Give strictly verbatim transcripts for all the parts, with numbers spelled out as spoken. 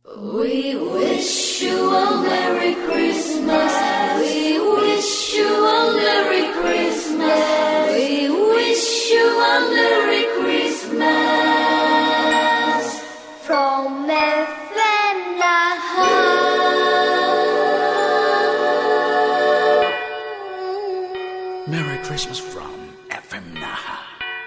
We wish you a Merry Christmas. We wish you a Merry Christmas. We wish you a Merry Christmas. From F M Naha. Merry Christmas from エフエム 那覇。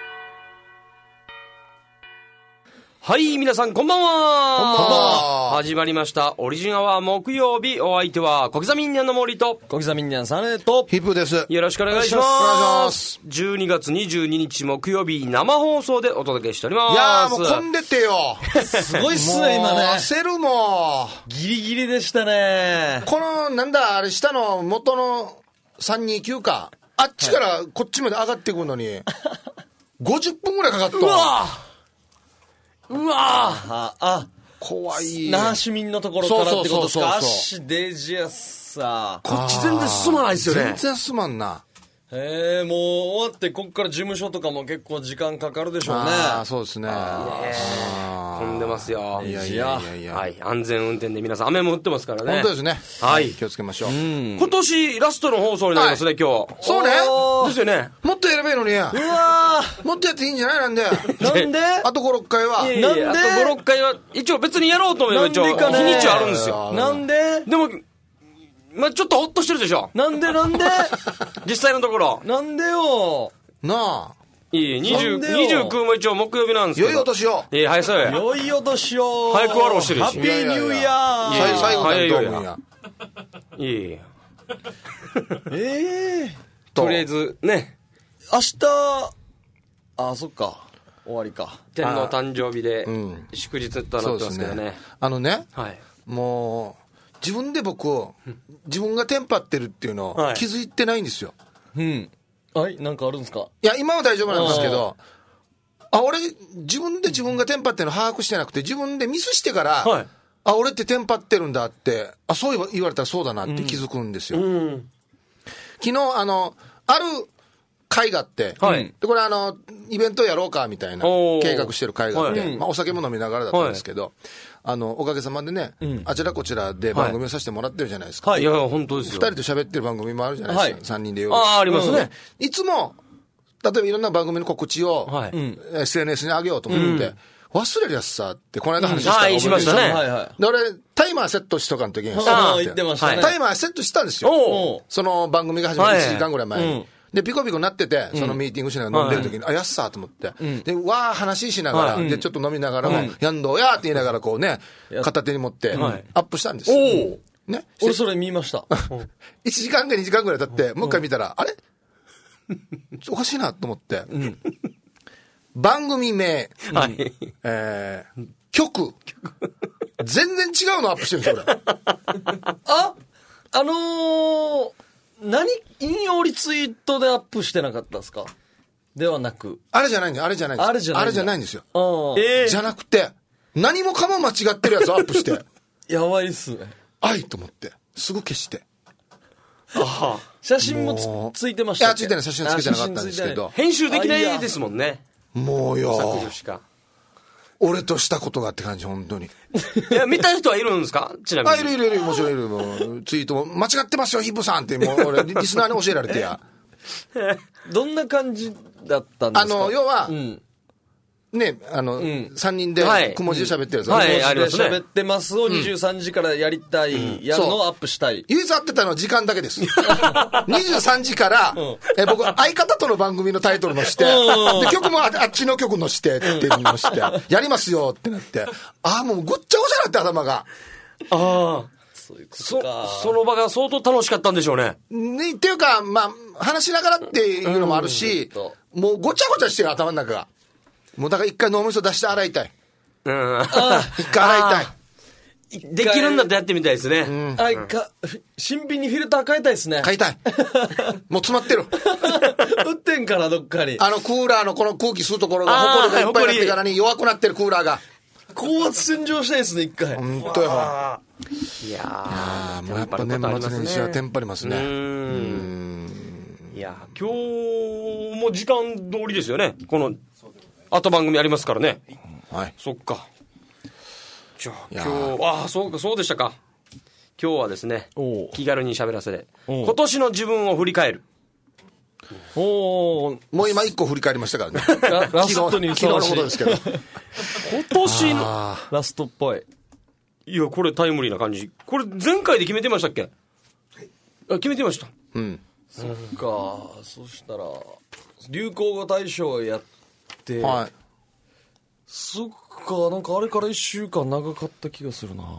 はい、皆さんこんばんは。 こんばんは。 始まりましたオリジンアワー木曜日。お相手は小刻みにゃんの森と小刻みにゃんさねとヒップです。 よろしくお願いします。 お願いします。 じゅうにがつにじゅうににち木曜日生放送でお届けしております。 いやーもう混んでてよ。 すごいっすね今ね。 焦るもん。 ギリギリでしたね。 このなんだあれ下の元のさんにきゅうかあっちからこっちまで上がってくるのに、はい、ごじゅっぷんぐらいかかった。 うわうわああ怖い。 那覇市民のところからってことですか。 そうそうそうそう足デジアスさこっち全然進まないですよね。 全然進まんな。 へえ、もう終わってこっから事務所とかも結構時間かかるでしょうね。 ああそうですね。 混んでますよ。 いやいやいやいや、 はい、安全運転で皆さん雨も降ってますからね。 本当ですね。 はい、 気をつけましょう。 今年ラストの放送になりますね、はい、今日。 そうね。 ですよね。 もっとやればいいのに。うわもっとやっていいんじゃないなんで。 なんであとご、ろっかいは。 いやいやいや、あとご、ろっかいは一応別にやろうと思えば一応日にちはあるんですよ。 なんででもまあ、ちょっとホッとしてるでしょ。 なんでなんで実際のところなんでよなあ。 いいにじゅうきゅうも一応木曜日なんですけど。 良いお年を。 いいはいそうや。 良いお年を。 早く終わろうしてるし。 ハッピーニューイヤー。 最後だと思うんや。 いいいいええとりあえずね、 明日あそっか終わりか。 天皇誕生日で祝日となってますけどね。 あのね、 はい、 もう自分で僕を自分がテンパってるっていうのを気づいてないんですよ。 はい、うん。はい、なんかあるんですか。 いや今は大丈夫なんですけど、あ俺自分で自分がテンパってるの把握してなくて、自分でミスしてから、はい、あ俺ってテンパってるんだって、あそう言われたらそうだなって気づくんですよ。うんうん、昨日あのある会があって、はい、でこれあのイベントやろうかみたいな計画してる会があって、はい、まあ、お酒も飲みながらだったんですけど、はい、あのおかげさまでね、うん、あちらこちらで番組をさせてもらってるじゃないですか。 はい、いや本当ですよ。 ふたりと喋ってる番組もあるじゃないですか、はい、さんにんで夜。 ああありますね、 うん、いつも例えばいろんな番組の告知を、はい、エスエヌエス に上げようと思って、うん忘れるやつさってこの間話したら、うん、 しましたね。 で俺タイマーセットしとかの時にさ、言ってましたね。 タイマーセットしたんですよ。その番組が始まるいちじかんぐらい前に。はいはい、でピコピコなってて、そのミーティングしながら飲んでる時に、うん、あやっさーと思って、うん、でわー話しながら、はい、でちょっと飲みながらも、うん、やんどうやーって言いながらこうね片手に持ってアップしたんですよ。 おね、俺それ見ました。 いちじかんかにじかんぐらい経ってもう一回見たら、あれおかしいなと思って。うん番組名、はいえー、曲全然違うのアップしてるんですよ俺。 ああのー、何引用リツイートでアップしてなかったですか。ではなくあれじゃないんです。あれじゃないんです。 あれじゃないんだ。 あれじゃないんですよ。 あ、 えー、じゃなくて何もかも間違ってるやつをアップしてやばいっすね。 愛と思ってすぐ消して。 あ写真も つ, ついてましたっけ。 いやついてない写真つけてなかったんですけど編集できないですもんね。 もうよ削除しか俺としたことがって感じ本当に。 いや見た人はいるんですか。ちなみに。 あいるいるいるもちろんいる。もうツイートも間違ってますよヒップさんってもう俺リスナーに教えられてや。 どんな感じだったんですか。 あの要は、うんね、あの、うん、さんにんで小文字で喋ってるやつ、 はい、小文字で喋ってますをにじゅうさんじからやりたい、やるのをアップしたい。 唯一合ってたのは時間だけです。にじゅうさんじから、うん、え僕、相方との番組のタイトルのして、うん、で曲も あ, あっちの曲のしてっていうのして、やりますよってなって、ああ、もうごっちゃごちゃなって頭が。 ああ。そういうことか。そ、その場が相当楽しかったんでしょうね。 ねっていうか、まあ、話しながらっていうのもあるし、うん、もうごちゃごちゃしてる頭の中が。もうだから一回脳みそ出して洗いたい。うん。一回洗いたい。できるんだってやってみたいですね。うん。 あ、か、新品にフィルター変えたいですね。 変えたい。もう詰まってる。 売ってんからどっかに。 あのクーラーのこの空気吸うところがホコリがいっぱいになってからに弱くなってるクーラーが。 高圧洗浄したいですね一回。 本当よ。いやー、いやもうやっぱ年末年始はテンパりますね。うーん。いや今日も時間通りですよね。この後番組ありますからね。 はい。 そっか。 じゃあ今日、ああ、そうか、そうでしたか。今日はですね、 おう気軽に喋らせて、 おう今年の自分を振り返る。 おー、 もう今一個振り返りましたからね。 ララストにふさわしい昨日のことですけど。 今年の、 あラストっぽい。 いや、これタイムリーな感じ。これ前回で決めてましたっけ？あ、決めてました。 ーうん。 そっか、そしたら、流行語大賞やって、 はい。 そっか、なんかあれから一週間長かった気がするな。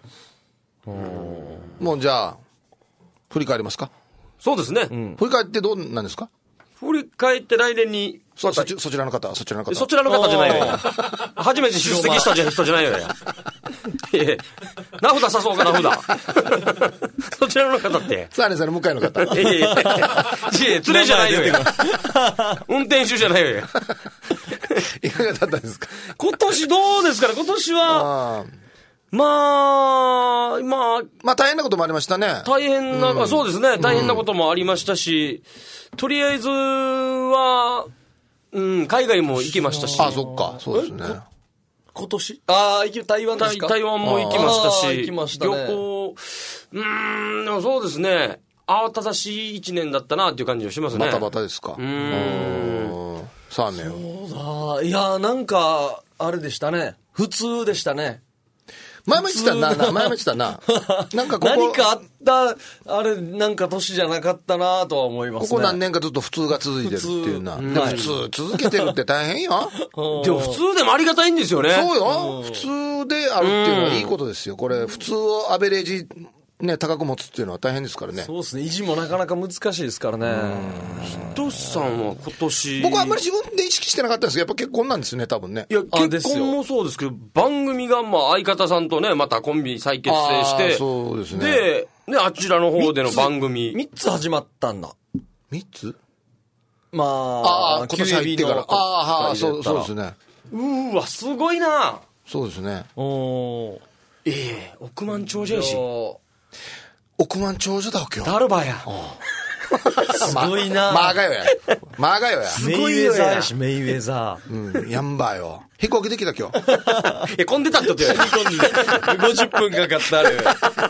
もうじゃあ、振り返りますか？ そうですね。 振り返ってどうなんですか？ 振り返って来年に、 そそちそちらの方、そちらの方。 そちらの方じゃないよ。初めて出席した人じゃないよや。いや名札さそうか、名札。そちらの方って。 さあねさんの向かいの方。 いやいやいや、いや連れじゃないよや。運転手じゃないよや。 いかがだったんですか？ 今年どうですかね、今年は、 あーまあ、まあ、 まあ大変なこともありましたね。 大変な、そうですね、大変なこともありましたし、とりあえずは、うん、海外も行きましたし、 あ、そっか、そうですね。 今年ああ、行き、台湾ですか？ 台湾も行きましたあーし、 行きましたね旅行、うーん、でもそうですね、慌ただしい一年だったなっていう感じがしますね。 バタバタですか。うーん。さあね。 そうだ、いや、なんか、あれでしたね。普通でしたね。 前も言ってたな、な前も言ってたな。なんかここ、 何かあった、あれ、なんか年じゃなかったなとは思いますね。 ここ何年かずっと普通が続いてるっていうな。 普通でも普通続けてるって大変よ。 でも普通でもありがたいんですよね。 そうよ。普通であるっていうのはいいことですよ。これ、普通をアベレージ、ね、高く持つっていうのは大変ですからね。 そうですね。維持もなかなか難しいですからね。 トシさんは今年。 僕はあんまり自分で意識してなかったんですけど、やっぱ結婚なんですよね、多分ね。 いや、 あですよ結婚もそうですけど、番組がまあ相方さんとね、またコンビ再結成して、 あーそうですねで、ね、あちらの方での番組。 みっつ始まったんだ。 みっつまああ、 あ、今年入ってから。ああ、そう、そうですね。 ね。 うーわ、すごいな。 そうですね。 おー。 ええ億万長者やし。 億万長者だわけよ。 ダルバや。 すごいな。 マーガヨや。マーガヨや。 メイウェザーやし、メイウェザー。 うん、やんばよ。飛行機できた今日。 え、混んでたって言ってごじゅっぷんかかったあれ。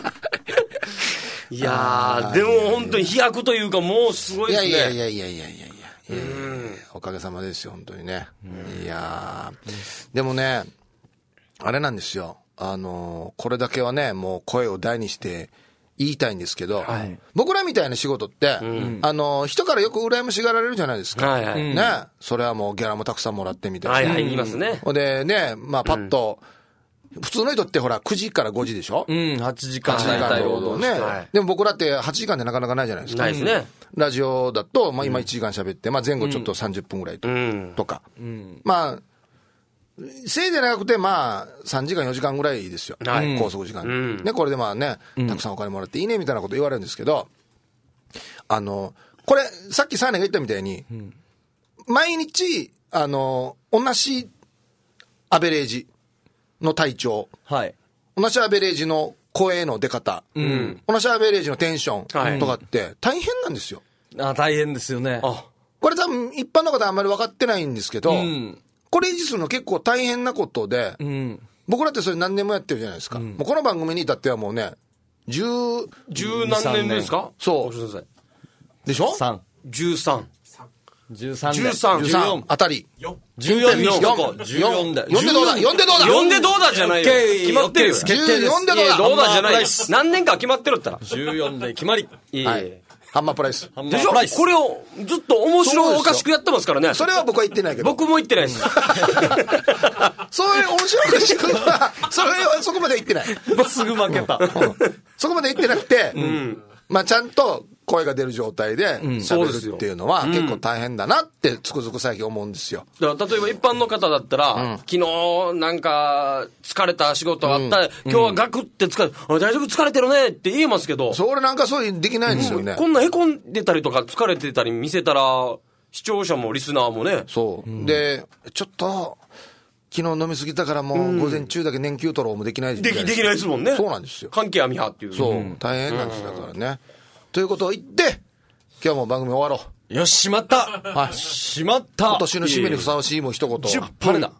いやー、でも本当に飛躍というか、もうすごいいですね。 やいやいやいやいやいやいやいやいやおかげさまですよ、本当にね。いやー、でもね、あれなんですよ。あのー、これだけはね、もう声を大にして言いたいんですけど、 はい僕らみたいな仕事って、あのー、人からよく羨ましがられるじゃないですか。 はいはい。 ね、それはもうギャラもたくさんもらってみたいな。 はいはい、言いますね。 ほんでね、まあパッと、普通の人ってほらくじからごじでしょ、 うん、はちじかんはちじかん労働ね、 はいでも僕らってはちじかんでなかなかないじゃないですか。 ないですね。 ラジオだと、まあ今いちじかん喋って、まあ前後ちょっとさんじゅっぷんぐらいと,、 うん。 とか。まあ、せいで長くてまあさんじかんよじかんぐらいですよ。 はい拘束時間、 うんね。これでまあね、たくさんお金もらっていいねみたいなこと言われるんですけど、あの、これ、さっきサーネが言ったみたいに、毎日、あの、同じアベレージの体調、 はい。 同じアベレージの声の出方、同じアベレージのテンションとかって大変なんですよ。 あ、大変ですよね。 あ、 これ多分一般の方はあんまり分かってないんですけど、 うん。 これ維持するの結構大変なことで、 うん。 僕らってそれ何年もやってるじゃないですか。もうこの番組に至ってはもうね、十、 十何年目ですか？ そう教えてください。 でしょさん。 十三。 じゅうさん。 じゅうさんじゅうさんあたり。 じゅうよんにしとこう。 よんじゅうよんで。 よんでどうだ ?よん でどうだ呼んでどうだじゃないよ。 オッケー決まってるよ。 オッケー決定ですじゅうよんでどうだいやどうだじゃないよハンマープライス。 何年か決まってるったら。 じゅうよんで決まり。 いいはい。ハンマープライス。 ハンマでしょープライス。 これをずっと面白おかしくやってますからね。 それは僕は言ってないけど。 僕も言ってないです。 そういう面白くしてくるのは、それはそこまでは言ってない。 すぐ負けた。 そこまで言ってなくて、まあちゃんと声が出る状態でそうですよ喋るっていうのは結構大変だなってつくづく最近思うんですよ。 だから例えば一般の方だったら、昨日なんか疲れた仕事あった、今日はガクって疲れ、あ大丈夫疲れてるねって言えますけど、 それなんかそういうできないんですよね。 こんな凹んでたりとか疲れてたり見せたら、視聴者もリスナーもね、 そう。で、ちょっと、昨日飲みすぎたからもう午前中だけ年休取ろうもできないじゃできできないですもんね。 そうなんですよ。 関係あみはっていう。 そう。大変なんですだからね。ということを言って、今日も番組終わろう。 よし、しまった。 はい。 しまった。 今年の締めにふさわしいもう一言。 じゅっぷんだ。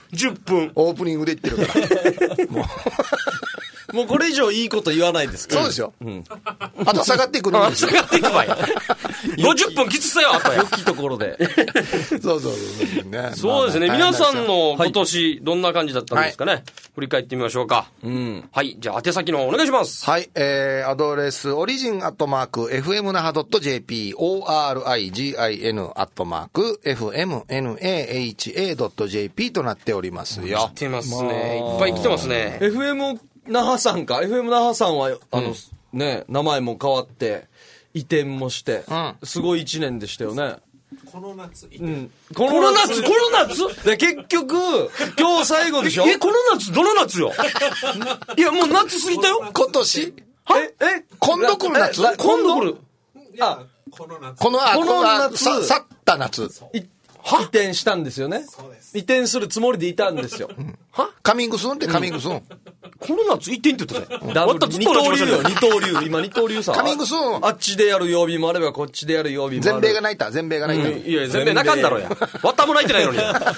じゅっぷん。 オープニングで言ってるから。もう。 もうこれ以上いいこと言わないですから。 そうですよ。うん。あと下がっていくのあ、 ですよ。 下がっていくわよ。ごじゅっぷんきつさよ、あとや良。きところで。 そうそうそう。ね、 そうですね。 まあまあ皆さんのはい今年、どんな感じだったんですかね。振り返ってみましょうか。 うん。 はい。じゃあ、宛先のお願いします。 はい、えー、アドレス、オリジンアットマーク、エフエムナハドットジェーピー、オーアールアイジーアイエヌ アットマーク、エフエムエヌエーエイチエードットジェーピー となっておりますよ。 来てますね。いっぱい来てますね。 エフエム 那覇さんか。エフエム 那覇さんは、あの、ね、名前も変わって、移転もして、 うんすごい一年でしたよね。 この夏、 うん。 この夏、この夏で、結局、今日最後でしょえ、この夏、どの夏よいや、もう夏過ぎたよ。 今年え、え今度来る夏え今度来る。 あ、 この夏、 この、あ、 このこの夏さ去った夏。 い移転したんですよね。移転するつもりでいたんですよ。 カミングスーンってカミングスーン。 この夏、行ってんって言ってたよ。 ダブルまたずっと同じ場所二刀流よ、 で二刀流。今二刀流さ。 カミングスーン。 あっちでやる曜日もあれば、こっちでやる曜日もある。 全米が泣いた、全米が泣いた。 いや、全然なかんだろうや。わったも泣いてないのに。あ、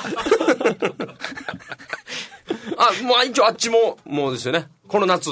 もう一応あっちも、もうですよね。この夏。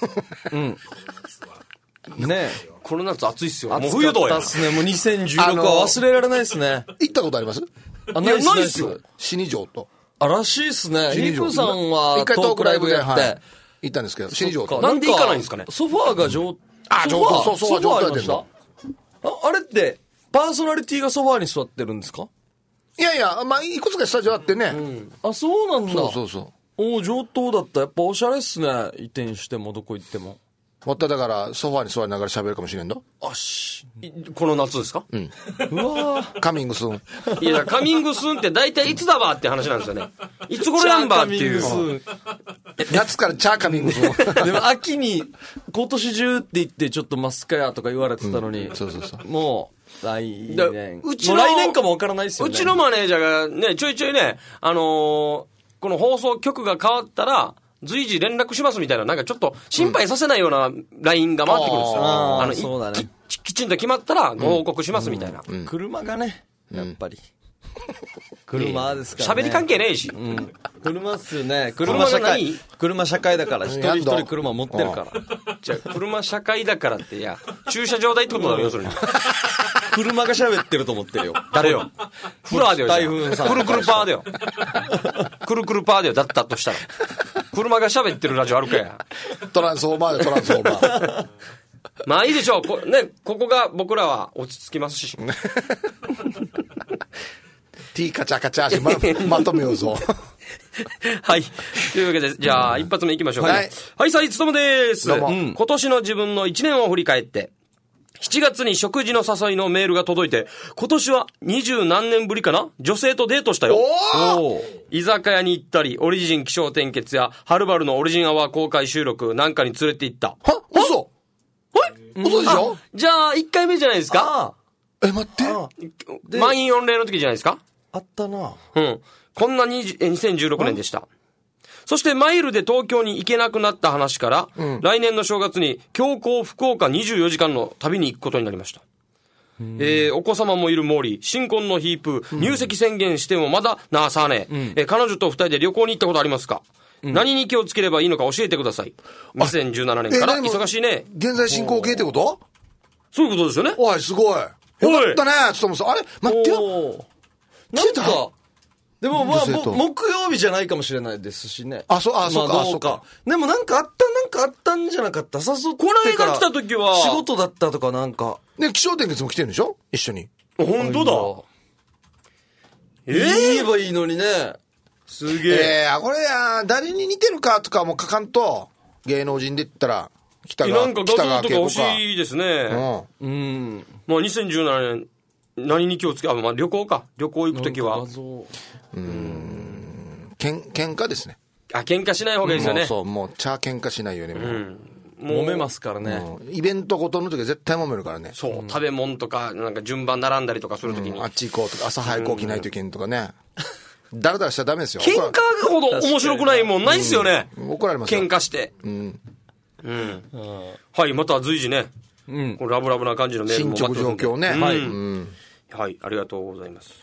ねこの夏暑いっすよ。もう暑冬どうやかったっ。すね。もうにせんじゅうろくは忘れられないですね。 行ったことありますあ、 いやないっすよ。 死に城と。 あ、らしいっすね。 死に城ヒクさんは一回トークライブで、 やって。 はい。行ったんですけど、死に城と。 なんで行かないんですかね。 ソファーが上、 あ上等そうソファー上等やありましたああれって、パーソナリティがソファーに座ってるんですか？ いやいや、まあ、いくつかスタジオあってね。 あ、そうなんだ。 そうそうそう。 おお、上等だった。やっぱおしゃれっすね。移転してもどこ行っても。 まただから、ソファーに座りながら喋るかもしれんの。 あし。 この夏ですか。 うわーカミングスーン。 いや、カミングスーンって大体いつだばって話なんですよね。いつ頃やんばっていう。 チャーカミングス夏からチャーカミングスーン。 でも秋に今年中って言ってちょっとマスカヤとか言われてたのに、 そうそうそう。 もう来だ年うちのもう来年かもわからないですよね。 うちのマネージャーがね、ちょいちょいね、あのーこの放送局が変わったら、随時連絡しますみたいな、なんかちょっと心配させないようなラインが回ってくるんですよ。 うんあーあの、いそうだねききちんと決まったらご報告しますみたいな。 車がね、やっぱり、車ですからね。 喋り関係ねえし。 うん車っすよね。 車車社会がない。 車社会だから、一人一やんの人車持ってるから。 じゃあ、車社会だからって、いや、駐車場代ってことだろ、要するに。 車が喋ってると思ってるよ。 誰よ。フラーだよ。じゃあ台風さんくるくるパーだよ。くるくるパーだよ。だったとしたら。車が喋ってるラジオあるかや。 トランスフォーマーでトランスフォーマー。 まあいいでしょう。こね、ここが僕らは落ち着きますし。 T カチャカチャしてま、まとめようぞ。 はい。というわけで、じゃあ、一発目いきましょうか。 ははいい。はい、さいつともです。 どうもん今年の自分の一年を振り返って、しちがつに食事の誘いのメールが届いて、今年は二十何年ぶりかな女性とデートしたよ。 おー居酒屋に行ったり、オリジン気象転結や、はるばるのオリジンアワー公開収録なんかに連れて行った。 は嘘嘘でしょじゃあ、一回目じゃないですか。 あえ、待って。 で満員御礼の時じゃないですか。 あ、あったな。 うん。こんなにじゅうえにせんじゅうろくねんでした。そしてマイルで東京に行けなくなった話から、来年の正月に強行福岡にじゅうよじかんの旅に行くことになりました。えーお子様もいるモーリー、新婚のヒープ、入籍宣言してもまだなあさあね、えー彼女と二人で旅行に行ったことありますか、何に気をつければいいのか教えてください。にせんじゅうななねんからえ何も忙しいね。 現在進行形ってことそういうことですよね。 おい、すごい。よかったね、つともさん。あれ待ってよ。 おー来てたなんか、でもまあ、 女性とぼ木曜日じゃないかもしれないですしね。 あそうあそうかまどあそうかでもなんかあった、なんかあったんじゃなかった。誘ってこのから間来た時は仕事だったとかなんか。 ね、気象点結も来てるんでしょ一緒に。 本当だ。 ええ言えばいいのにね。 すげえ。 えー、これや、誰に似てるかとかも書かんと、芸能人で言ったら、北川、 なんか画北川像とか欲景子か。 しいですね。 うん。 うん。 まあにせんじゅうななねん、何に気をつけ、あ、まあ旅行か。旅行行くときは画。像けん、喧嘩ですね。 あ、喧嘩しない方がいいですよね。 もうそう、もう、チャー喧嘩しないように、もう。 もう揉めますからね。 うんイベントごとの時は絶対揉めるからね。 そう、食べ物とか、なんか順番並んだりとかするときに。 あっち行こうとか、朝早く起きないといけんとかね。だらだらしちゃダメですよ。 喧嘩ほど面白くないもんないっすよね。 怒られますよ。 喧嘩して。 うん。 うん。はい、また随時ね、 うん。 このラブラブな感じのメールも進捗待ってますんで状況ね。 はいうん。 はい、ありがとうございます。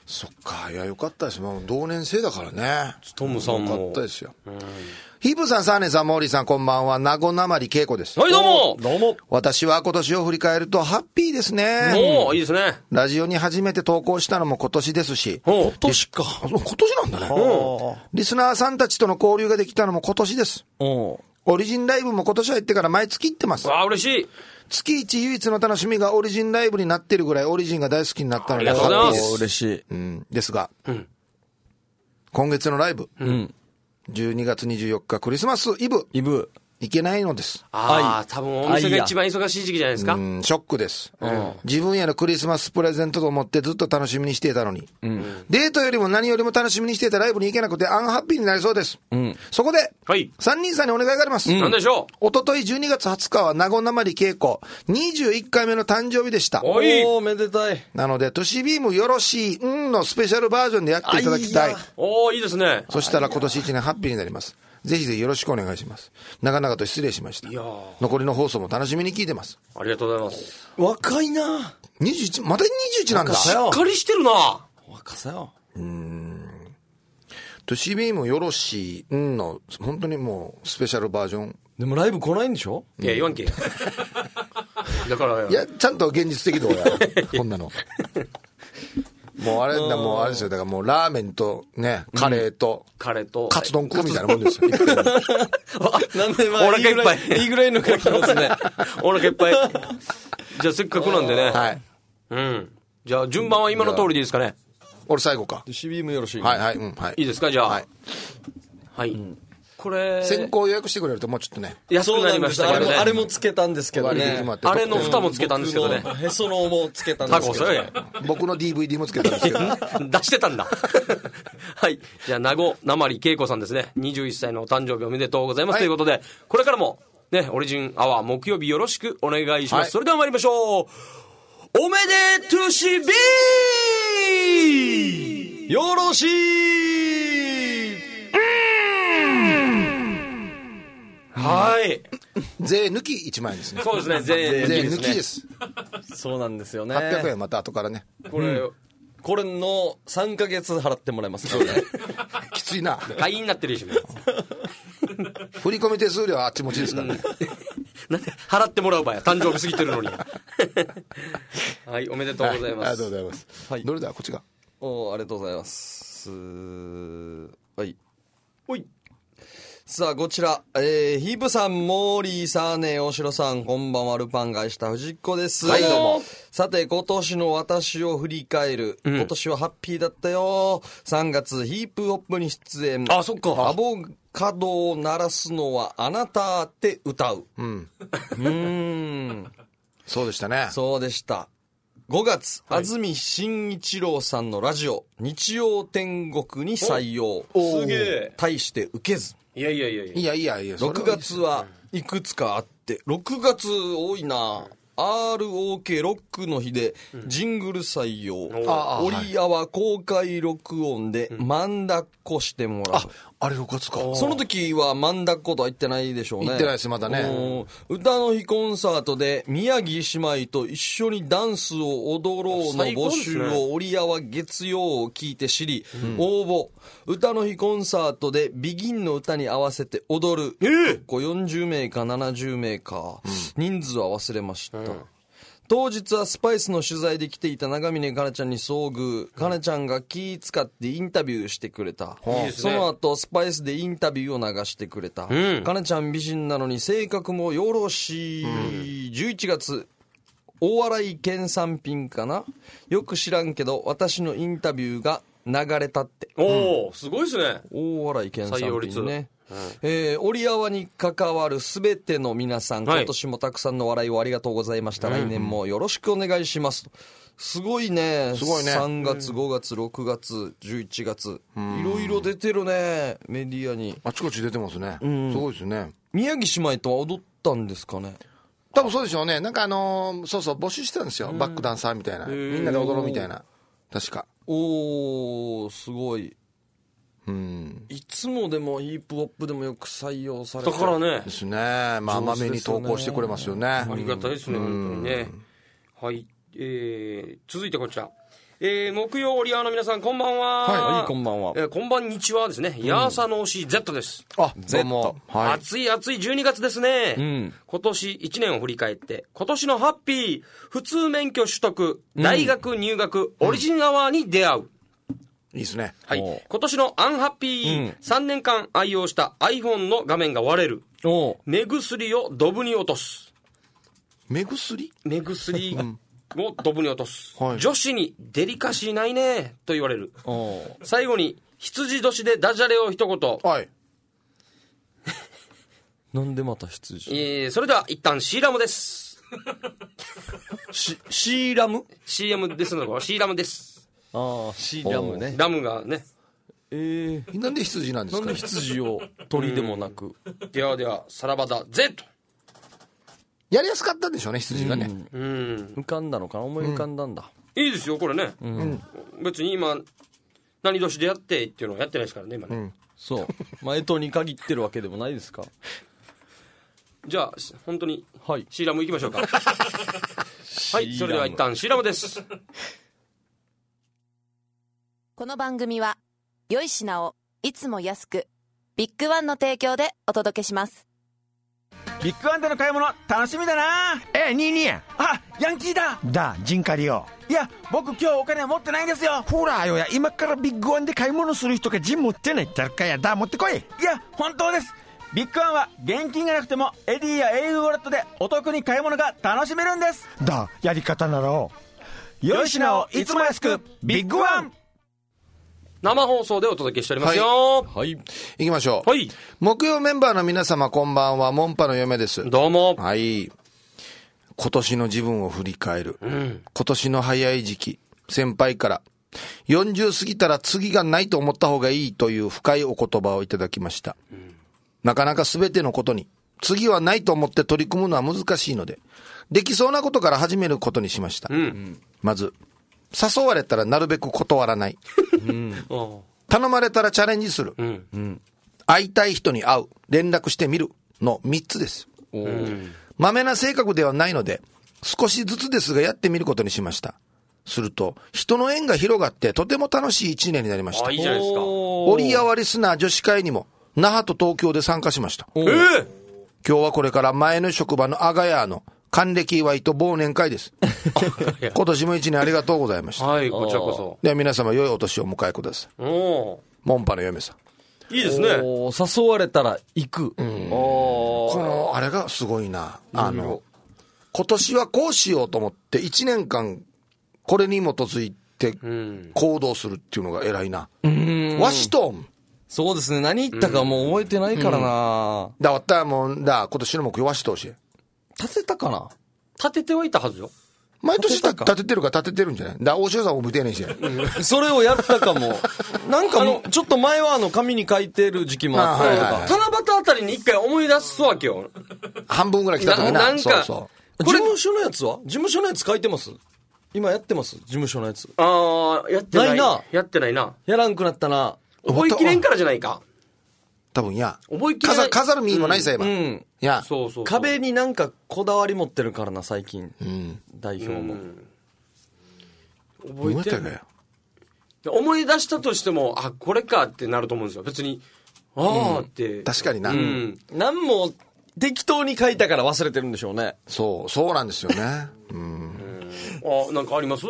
そっか。いや、よかったです。もう同年生だからね。 トムさんもよかったですよ。ヒープさん、サーネさん、モーリーさん、こんばんは。名護なまりけいこです。 はい、どうも。 どうも。 私は今年を振り返るとハッピーですね。 おー、いいですね。 ラジオに初めて投稿したのも今年ですし。 お今年か。 あ、そう今年なんだね。リスナーさんたちとの交流ができたのも今年です。 おオリジンライブも今年入ってから毎月行ってます。 わあ、嬉しい。 月一唯一の楽しみがオリジンライブになってるぐらいオリジンが大好きになったのでありがとうございますハッピーです。 嬉しい。 うん、ですが、 うん今月のライブ、 うん。 じゅうにがつにじゅうよっかクリスマスイブ、 イブ。 行けないのです。 ああ、多分お店が一番忙しい時期じゃないですか。 うん、ショックです、自分へのクリスマスプレゼントと思ってずっと楽しみにしていたのに、デートよりも何よりも楽しみにしていたライブに行けなくてアンハッピーになりそうです、そこで、 はい。 さんにんさんにお願いがあります、 なんでしょおとといじゅうにがつはつかは名護なまりけいこにじゅういっかいめの誕生日でした。 う。おい。 おー、めでたい。 なのでトシビームよろしいうんのスペシャルバージョンでやっていただきたい。 あいやおー、いいですね。 そしたら今年一年ハッピーになります。ぜひぜひよろしくお願いします。長々と失礼しました。 いやー、 残りの放送も楽しみに聞いてます。 ありがとうございます。し若いな。 にじゅういち、またにじゅういちなんだ。 若さよっかりしてるな。 若さよ。 トシビームよろしいうんの本当にもうスペシャルバージョン。 でもライブ来ないんでしょ？ いや、言わんけ。だから、 いや、ちゃんと現実的どうやろこんなの。もうあれだ、もうあれですよ。だからもうラーメンとね、カレーと、 カレーと。 カツ丼食うみたいなもんですよ。 なんでまあお腹いっぱいいいぐらいの書きますね。 お腹いっぱい。じゃあせっかくなんでね。 はい。 うん。じゃあ順番は今の通りでいいですかね。 俺最後か。 シビームよろしい。 はいはい、うん、はい。 いいですか、じゃあ。 はい。 はい。これ、 先行予約してくれるともうちょっとね。 安くなりましたけどね。 あれも、あれもつけたんですけどね割引決ま。ってあれの蓋もつけたんですけどね僕。のへその緒もつけたんでタすけど。 コそれ。 僕の ディーブイディー もつけたんですけど。 出してたんだ。はい。じゃあ、名護なまりけいこさんですね。にじゅういっさいのお誕生日おめでとうございます。 はいということで、これからも、ね、オリジンアワー木曜日よろしくお願いします。 はいそれでは参りましょう。おめでとしびーよろしい。 はい。 税抜きいちまんえんですね。 そうですね、全税員抜きです。 そうなんですよね。 はっぴゃくえんまた後からね。 これ、 これのさんかげつ払ってもらいますからね。 きついな。 会員になってるし、 振り込み手数料はあっち持ちですからね。 なんで払ってもらう場合誕生日過ぎてるのに。はい、おめでとうございます。 ありがとうございます。 はいどれだこっちが。 おー、ありがとうございます。はい。 おい。 さあ、こちら、えー、ヒープさん、モーリーさん、ね、大城さん、こんばんは、ルパン返した藤子です。 はいどうも。 さて、今年の私を振り返る。今年はハッピーだったよ。さんがつ、ヒープホップに出演。 あそっかアボカドを鳴らすのはあなたって歌う。 うん。 うーん。 そうでしたね。 そうでした。ごがつ、安住紳一郎さんのラジオ、日曜天国に採用。 すげえ。 対して受けず。 いやいやいやいや。 いやいやいや。それろくがつはいくつかあって、ろくがつ多いな。アールオーケー ロックの日でジングル採用。 ああ折屋は公開録音で漫談っこしてもらう。 あ、あれろくがつか。 その時は漫談っことは言ってないでしょうね。 言ってないですまだねおー歌の日コンサートで宮城姉妹と一緒にダンスを踊ろうの募集を折屋は月曜を聞いて知り、応募。歌の日コンサートでビギンの歌に合わせて踊る。 ええよんじゅうめいかななじゅうめいか、人数は忘れました、当日はスパイスの取材で来ていた長峰かなちゃんに遭遇、かなちゃんが気使ってインタビューしてくれた、 いいですねその後スパイスでインタビューを流してくれた、 んかなちゃん美人なのに性格もよろしい、じゅういちがつ大洗県産品かな、よく知らんけど私のインタビューが流れたって。 おお、すごいですね。 大洗県産採用率品ね、えー、折り合わに関わるすべての皆さん、 はい今年もたくさんの笑いをありがとうございました、来年もよろしくお願いします。すごいね。 すごいねさんがつ、ごがつ、ろくがつ、じゅういちがつ、いろいろ出てるね、メディアに。 あちこち出てますね。すごいですね。 宮城姉妹とは踊ったんですかね。 多分そうでしょうね。なんかあのーそうそう、募集してたんですよ。バックダンサーみたいな。みんなで踊ろうみたいな。確か。 おー、すごい。 うん。 いつもでもヒップホップでもよく採用されてだからねで、すね。まあ、まめに投稿してくれますよね。 ありがたいですね、本当にね。はい。えー、続いてこちら。 えー、木曜オリアーの皆さん、こんばんは。 はい、こんばんは。 えー、こんばんにちはですね。ヤーサの推し Z です。 あ、どうも。はい。 暑い暑いじゅうにがつですね。 うん。 今年いちねんを振り返って、今年のハッピー、普通免許取得、大学入学、オリジンアワーに出会う。 いいですね。 はい。今年のアンハッピー、うん、さんねんかん愛用した iPhone の画面が割れる。 お目薬をドブに落とす。 目薬目薬をドブに落とす。 はい、 女子にデリカシーないねと言われる。最後に羊年でダジャレを一言。 はい。 なんでまた羊？ えー、それでは一旦シーラムです。 シシーラム？ シーエム ですのか、シーラムです。 ああ、シーラムね。 ラムがね。 えー、なんで羊なんですか、ね、 なんで羊を鳥でもなく。 ではでは、さらばだ Z。 やりやすかったんでしょうね、羊がね。 うん。うん、 浮かんだのかな、思い浮かんだんだ。 うん、いいですよ、これね。 うん、 別に今、何年でやってっていうのをやってないですからね、今ね。うん、 そう。まあ、干支に限ってるわけでもないですか。 じゃあ、本当に、 はい、 シーラム行きましょうか。はい、それでは一旦シーラムです。 この番組は、良い品をいつも安く、ビッグワンの提供でお届けします。 ビッグワンでの買い物楽しみだな。 ええ、ニーニー。 あ、ヤンキーだ。 だ、ジンカリよ。 いや、僕今日お金持ってないんですよ。 ほらよや、今からビッグワンで買い物する人がジン持ってないってかや。だ、持ってこい。 いや、本当です。ビッグワンは現金がなくてもエディや エーユー ウォレットでお得に買い物が楽しめるんです。 だ、やり方なら良い品をいつも安く、ビッグワン。 生放送でお届けしておりますよ。 はい。行きましょう。 はい。 木曜メンバーの皆様こんばんは、モンパの嫁です。 どうも。 はい。今年の自分を振り返る。 うん、 今年の早い時期、先輩から、よんじゅう過ぎたら次がないと思った方がいいという深いお言葉をいただきました。うん、なかなか全てのことに、次はないと思って取り組むのは難しいので、できそうなことから始めることにしました。 うん、 まず、誘われたらなるべく断らない。 うん、 頼まれたらチャレンジする。 うんうん、 会いたい人に会う。連絡してみる。のみっつです。まめな性格ではないので、少しずつですがやってみることにしました。すると、人の縁が広がってとても楽しい一年になりました。 あ、いいじゃないですか。 オリアワリスナー女子会にも、那覇と東京で参加しました。 えー、 今日はこれから前の職場の阿賀屋の還暦祝いと忘年会です。今年も一年ありがとうございました。 はい、こちらこそ。 では皆様良いお年をお迎えください。 おモンパの嫁さん。 いいですね。 誘われたら行く。 うん、このあれがすごいな。あの、今年はこうしようと思っていちねんかんこれに基づいて行動するっていうのが偉いな。 うん、 わしとん。 そうですね。何言ったかもう覚えてないからな。 うん、だわったらもうだ今年の目標わしとし。 立てたかな。 立ててはいたはずよ。 毎年立て, 立ててるか立ててるんじゃないだ大塩さんも無定年して、 うん、それをやったかも。なんかもうちょっと前はあの紙に書いてる時期もあったりとか、はいはい、 七夕あたりに一回思い出すわけよ。 半分ぐらい来た時な。 ななんかそうそう事務所のやつは事務所のやつ書いてます。今やってます事務所のやつ。 ああ、やってない。 ないな。 やってないな。 やらんくなったな。 覚えきれんからじゃないか。 多分や。 覚えきれない。 飾る身もないさ、今。 うん。 いや。 そうそうそう。 壁になんかこだわり持ってるからな、最近。 うん。 代表も。 うん、覚えてる。思い出したとしても、あ、これかってなると思うんですよ。別に、ああって、 うん。確かにな。 うん。 なんも適当に書いたから忘れてるんでしょうね。 そう、そうなんですよね。うん。 あ、なんかあります？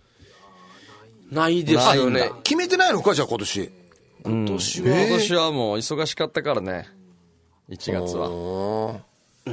ないですよね。 決めてないのか、じゃあ今年。 今年は、今年はもう忙しかったからね。いちがつは。 うん、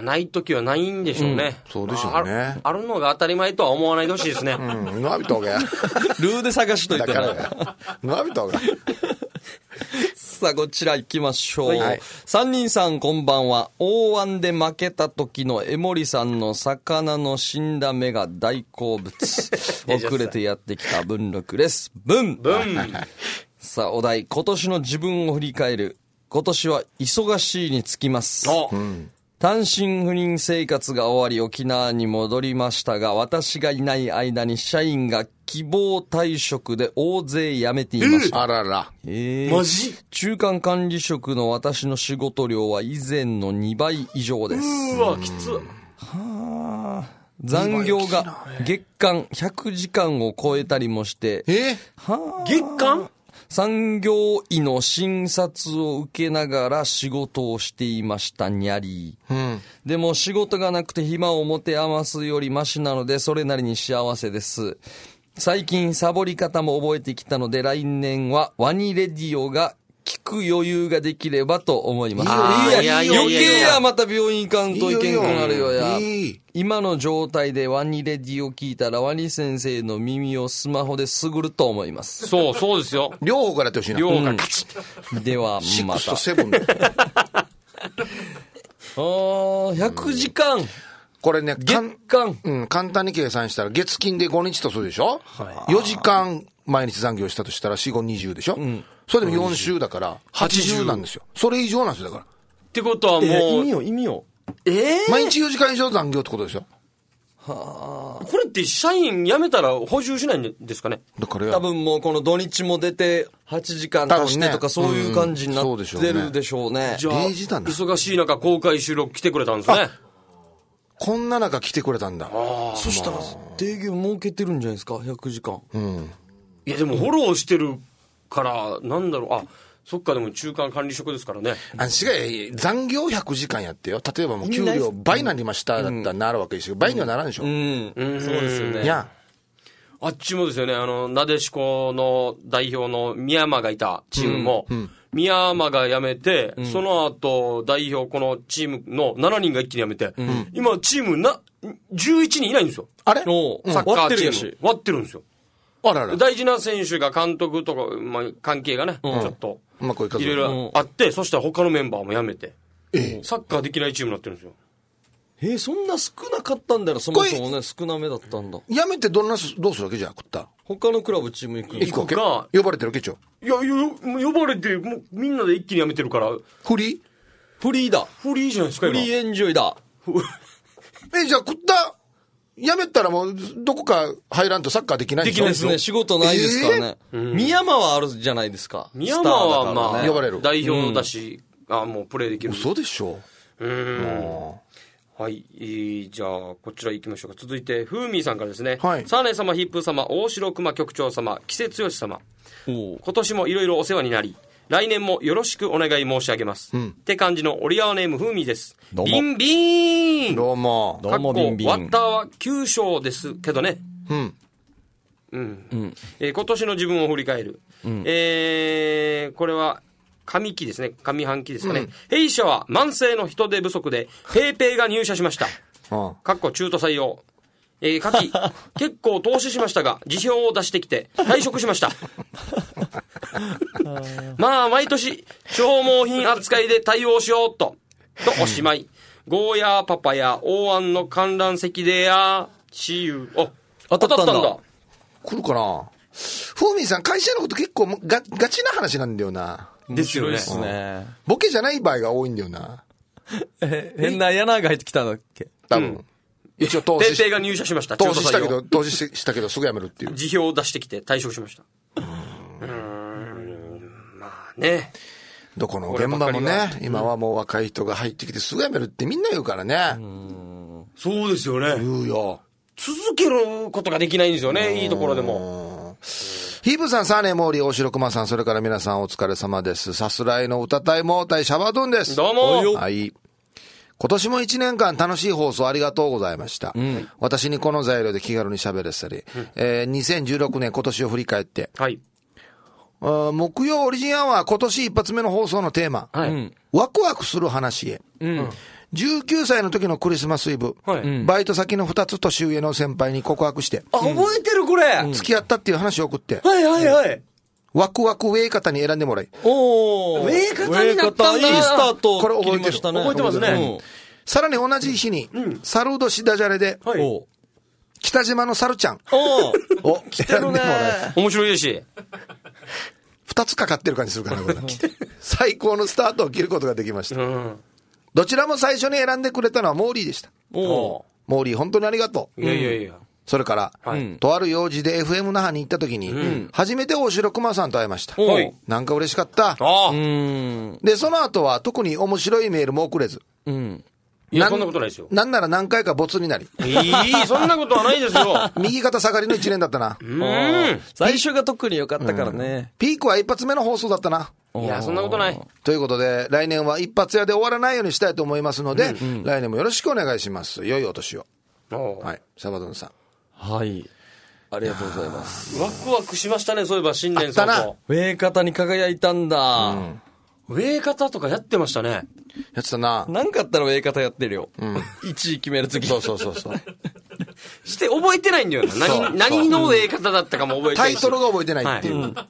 ないときはないんでしょうね。 うん、そうでしょうね、 あ。あるのが当たり前とは思わないでほしいですね。 うん、のびとが。 ルーで探しといてな。 のびとが。 さあ、こちら行きましょう。 はい、 三人さんこんばんは。大湾で負けた時の江森さんの魚の死んだ目が大好物。遅れてやってきた文録です。文文さあ、お題。今年の自分を振り返る。今年は忙しいにつきます。 うん、 単身赴任生活が終わり沖縄に戻りましたが、私がいない間に社員が希望退職で大勢辞めていました。 あらら。 えー、 マジ？ 中間管理職の私の仕事量は以前のにばい以上です。 うわ、きつ。 はあ。 残業が月間ひゃくじかんを超えたりもして、 えはあ、 月間産業医の診察を受けながら仕事をしていましたにゃり、 うん。 でも仕事がなくて暇を持て余すよりマシなのでそれなりに幸せです。最近サボり方も覚えてきたので来年はワニレディオが聞く余裕ができればと思います。 あーいやいや余計や、また病院行かんといけんくなるよや。 いい。 今の状態でワニレディを聞いたらワニ先生の耳をスマホですぐると思います。 そう、そうですよ。 両方からやってほしいな。 両方からカチうんではまた。 シックスとセブンで。 あー、ひゃくじかん。 これね、 月かん間。 うん、簡単に計算したら月金でごにちとするでしょ、はい、よじかん毎日残業したとしたらよん、ご、にじゅうでしょ、うん、それでもよん週だからはちじゅうなんですよ。それ以上なんですよ、だから。 ってことはもう、えー、 意味を意味をえー、 毎日よじかん以上残業ってことですよ。 はあ。 これって社員辞めたら補充しないんですかね。 だから多分もうこの土日も出てはちじかん足してとかそういう感じになってるでしょうね。 じゃあ忙しい中公開収録来てくれたんですね。 こんな中来てくれたんだ。 そしたら定義を設けてるんじゃないですか、ひゃくじかん。 うん。 いやでもフォローしてるからなんだろう、あ、そっか、でも中間管理職ですからね。 あ、違う、残業ひゃくじかんやってよ。例えばもう給料倍になりましただったらなるわけですよ。倍にはならんでしょ。 うん、うん、そうですよね。 いや、 あっちもですよね、あのなでしこの代表の宮山がいたチームも、うんうん、宮山が辞めて、うん、その後代表このチームのしちにんが一気に辞めて、うん、今チームなじゅういちにんいないんですよ。 あれ？ サッカーチーム割ってるんですよ。 あらら。 大事な選手が監督とか、まあ、関係がね、うん、ちょっといろいろあって、うん、そしたら他のメンバーも辞めて、ええ、サッカーできないチームになってるんですよ。 えー、そんな少なかったんだよ、そもそもね、少なめだったんだ。 辞めてどんなどうするわけじゃ食った。 他のクラブチーム行く行くわけか。呼ばれてるわけちょ。 いや、呼ばれてもうみんなで一気に辞めてるから。 フリーフリーだ。 フリーじゃないですか。 フリーエンジョイだ。 え、じゃあ食った辞めたらもうどこか入らんとサッカーできないでしょ。 できないですね。仕事ないですからね。えー、宮山はあるじゃないですか。 宮山はまあ、 呼ばれる。 代表だし、うん、あもうプレーできる。 嘘でしょ。 うーん。はい、えー、じゃあこちら行きましょうか。続いてふーみーさんからですね。はい。サーネ様、ヒップー様、大城熊局長様、木瀬剛様。今年もいろいろお世話になり、来年もよろしくお願い申し上げます。うん、って感じのオリアワネームふーみーです。 どうも。 ビンビーン。 どうも。 どうもビンビン。ワッターはきゅう勝ですけどね。 うん。 うん。うん、えー、今年の自分を振り返る。うん、えー、これは、上期ですね。上半期ですかね。うん、弊社は慢性の人手不足で、ペイペイが入社しました。かっこ中途採用。えー、夏季、結構投資しましたが、辞表を出してきて、退職しました。まあ、毎年、消耗品扱いで対応しようと。と、おしまい。ゴーヤーパパや大安の観覧席でや、しゆう。お、当たったんだ。んだ来るかな。ふうみんさん、会社のこと結構ガガチな話なんだよな。 ですよね。 ですね。 ボケじゃない場合が多いんだよな。 え、変な柳が入ってきたんだっけ多分。うん、一応投資。 ペイペイが入社しました。 投資したけど、投資したけどすぐ辞めるっていう。 辞表を出してきて退職しました。うーん。まあね。 どこの現場もね、今はもう若い人が入ってきてすぐ辞めるってみんな言うからね。うん、そうですよね。 言うよ。 続けることができないんですよね、いいところでも。 ヒープさん、サーネーモーリー、大城熊さん、それから皆さんお疲れ様です。さすらいの歌たいもうたいシャバドゥンです。 どうも。 はい。今年も一年間楽しい放送ありがとうございました。うん、私にこの材料で気軽に喋らせたり、うん、えー、にせんじゅうろくねん今年を振り返って、 はい。 木曜オリジンアワー今年一発目の放送のテーマ、はい、ワクワクする話へ。うんじゅうきゅうさいの時のクリスマスイブ、はい、バイト先のふたつ年上の先輩に告白して、 あ、覚えてるこれ、 うん、付き合ったっていう話を送って、 はいはいはい。 ワクワクウェイ方に選んでもらい、 おー、ウェイ方になったんだ。 いいスタート。 これ覚えてる。 覚えてますね。うん、 さらに同じ日に、うん、サルードシダジャレで、はい、北島のサルちゃん。 おお、来てるね。面白いですし。 二つかかってる感じするかな、これ。最高のスタートを切ることができました。うん、どちらも最初に選んでくれたのはモーリーでした。おモーリー本当にありがとう。 いやいやいや。 それから、はい、とある用事で エフエム 那覇に行った時に、うん、初めて大城熊さんと会いました。なんか嬉しかった。 あうんで、その後は特に面白いメールも送れず、うん、 いや、そんなことないですよ。 なんなら何回かボツになり。 いい、そんなことはないですよ。 右肩下がりのいちねんだったな。 うん。 最初が特に良かったからね。 ピークは一発目の放送だったな。 いや、そんなことない。 ということで、来年は一発屋で終わらないようにしたいと思いますので、うんうん、来年もよろしくお願いします。良いお年を。はい。サバドンさん。 はい。ありがとうございます。 ワクワクしましたね、そういえば新年早々。 ウェイ方に輝いたんだ。うん、 ウェイ方とかやってましたね。 やってたな。 なんかあったらウェイ方やってるよ。うん。いちい決めるとき。 そうそうそうそう。 して覚えてないんだよな。何、何のウェイ方だったかも覚えてない。 タイトルが覚えてないっていう。はい、うん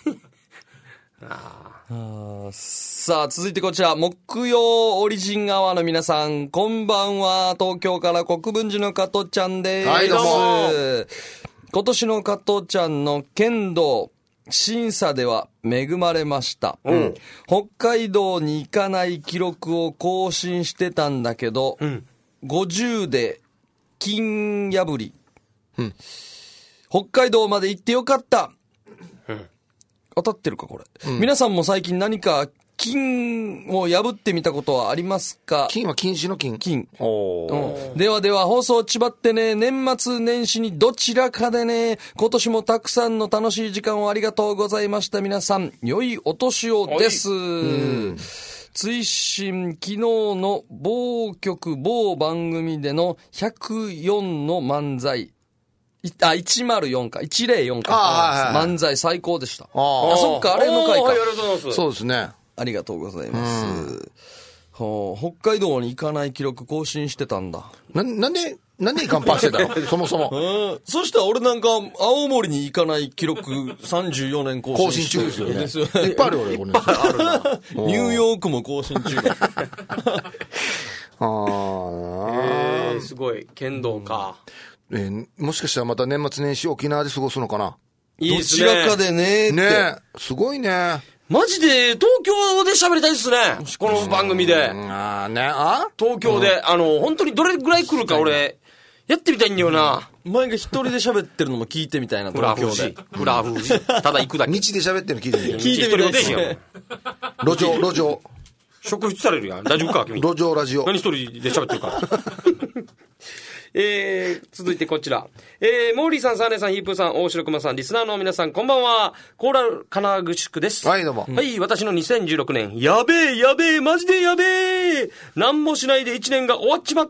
あさあ、続いてこちら、木曜オリジンアワーの皆さん、こんばんは。東京から国分寺の加トちゃんです。 はい、どうも。 今年の加トちゃんの剣道、審査では恵まれました。うん、北海道に行かない記録を更新してたんだけど、うん、ごじゅうで金破り、うん。北海道まで行ってよかった。うん当たってるかこれ、うん、皆さんも最近何か金を破ってみたことはありますか？ 金は禁止の金。 金。おー、うん。ではでは放送ちばってね、年末年始にどちらかでね、今年もたくさんの楽しい時間をありがとうございました皆さん。良いお年をです。うん追伸昨日の某局某番組でのひゃくよんの漫才。あ、いちまるよんか。いちまるよんか。はいはいはい、漫才最高でした。ああ、そっか、あれの回か。 ありがとうございます。 そうですね。 ありがとうございます。はあ、北海道に行かない記録更新してたんだ。 な、なんで、なんで行かんぱしてたのそもそも。 そしたら俺なんか、青森に行かない記録さんじゅうよねん更新中ですよね。ですよね。いっぱいあるよ俺、これ。あるな。 ニューヨークも更新中。 ああ、 えー、すごい。剣道か。 えー、もしかしたらまた年末年始沖縄で過ごすのかな。 いいですね。 どちらかでねーって。 ねすごいね。 マジで東京で喋りたいですね。この番組で。 ああね、あ東京で、うん、あの、本当にどれぐらい来るか俺、やってみたいんだよな。 前が一人で喋ってるのも聞いてみたいな、東京で。 フラフジ。ただ行くだけ。 道で喋ってるの聞いてみたい。 聞いてみたいですね。 路上、路上。 職質されるやん。大丈夫か君。 路上ラジオ。 何一人で喋ってるから。えー、続いてこちら。えー、モーリーさん、サーネさん、ヒープーさん、大城熊さん、リスナーの皆さん、こんばんは。コーラル金具宿です。 はい、どうも。 はい、私のにせんじゅうろくねん、やべえ、やべえ、マジでやべえ。なんもしないでいちねんが終わっちまった。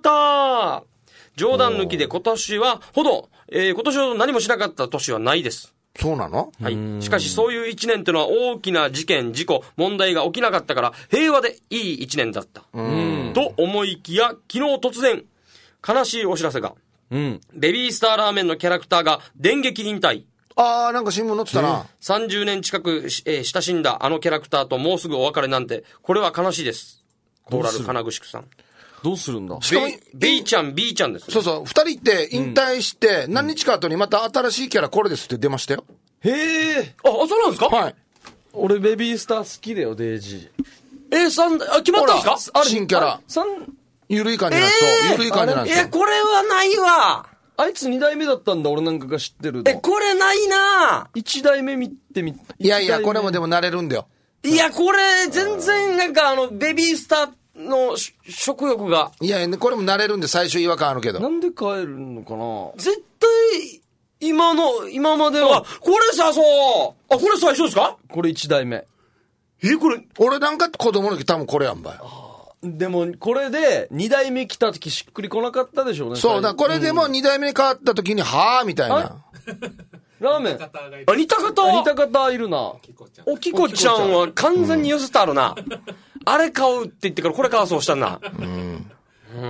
冗談抜きで今年は、ほど、えー、今年ほど何もしなかった年はないです。 そうなの？ はい。しかしそういう一年ってのは大きな事件、事故、問題が起きなかったから平和でいい一年だった。うんと思いきや、昨日突然、悲しいお知らせが。うん。ベビースターラーメンのキャラクターが電撃引退。 あー、なんか新聞載ってたな。 さんじゅうねん近く、えー、親しんだあのキャラクターともうすぐお別れなんて、これは悲しいです。コーラル金具宿さん。 どうするんだ？ しかも、 B ちゃん、B ちゃんです、ね。 そうそう、二人って引退して、何日か後にまた新しいキャラこれですって出ましたよ。 へえ。 あ、そうなんですか？ はい。 俺ベビースター好きだよ、デイジー。 えー、さん、あ、決まったんですか？ 新キャラ。 三、 ゆるい感じなんですよ。えー、ゆるい感じなんですよ。 え、これはないわ。 あいつ二代目だったんだ、俺なんかが知ってるの。 え、これないな。 一代目見てみ、 いやいや、これもでも慣れるんだよ。 いや、これ、全然なんかあの、ベビースター、の食欲が。 いや、これも慣れるんで最初違和感あるけど。 なんで帰るのかな？ 絶対、今の、今までは、これさ、そう。あ、これ最初ですか？ これ一代目。 え、これ。 俺なんか子供の時多分これやんばよ。 でも、これで、二代目来た時しっくりこなかったでしょうね。 そうだ、これでも二代目に変わった時に、はぁみたいな。 ラーメン。 あ、似た方似た方いるな。 おきこちゃんは完全に寄せてあるな。あれ買うって言ってからこれ買わそうしたんな。うん。 うん。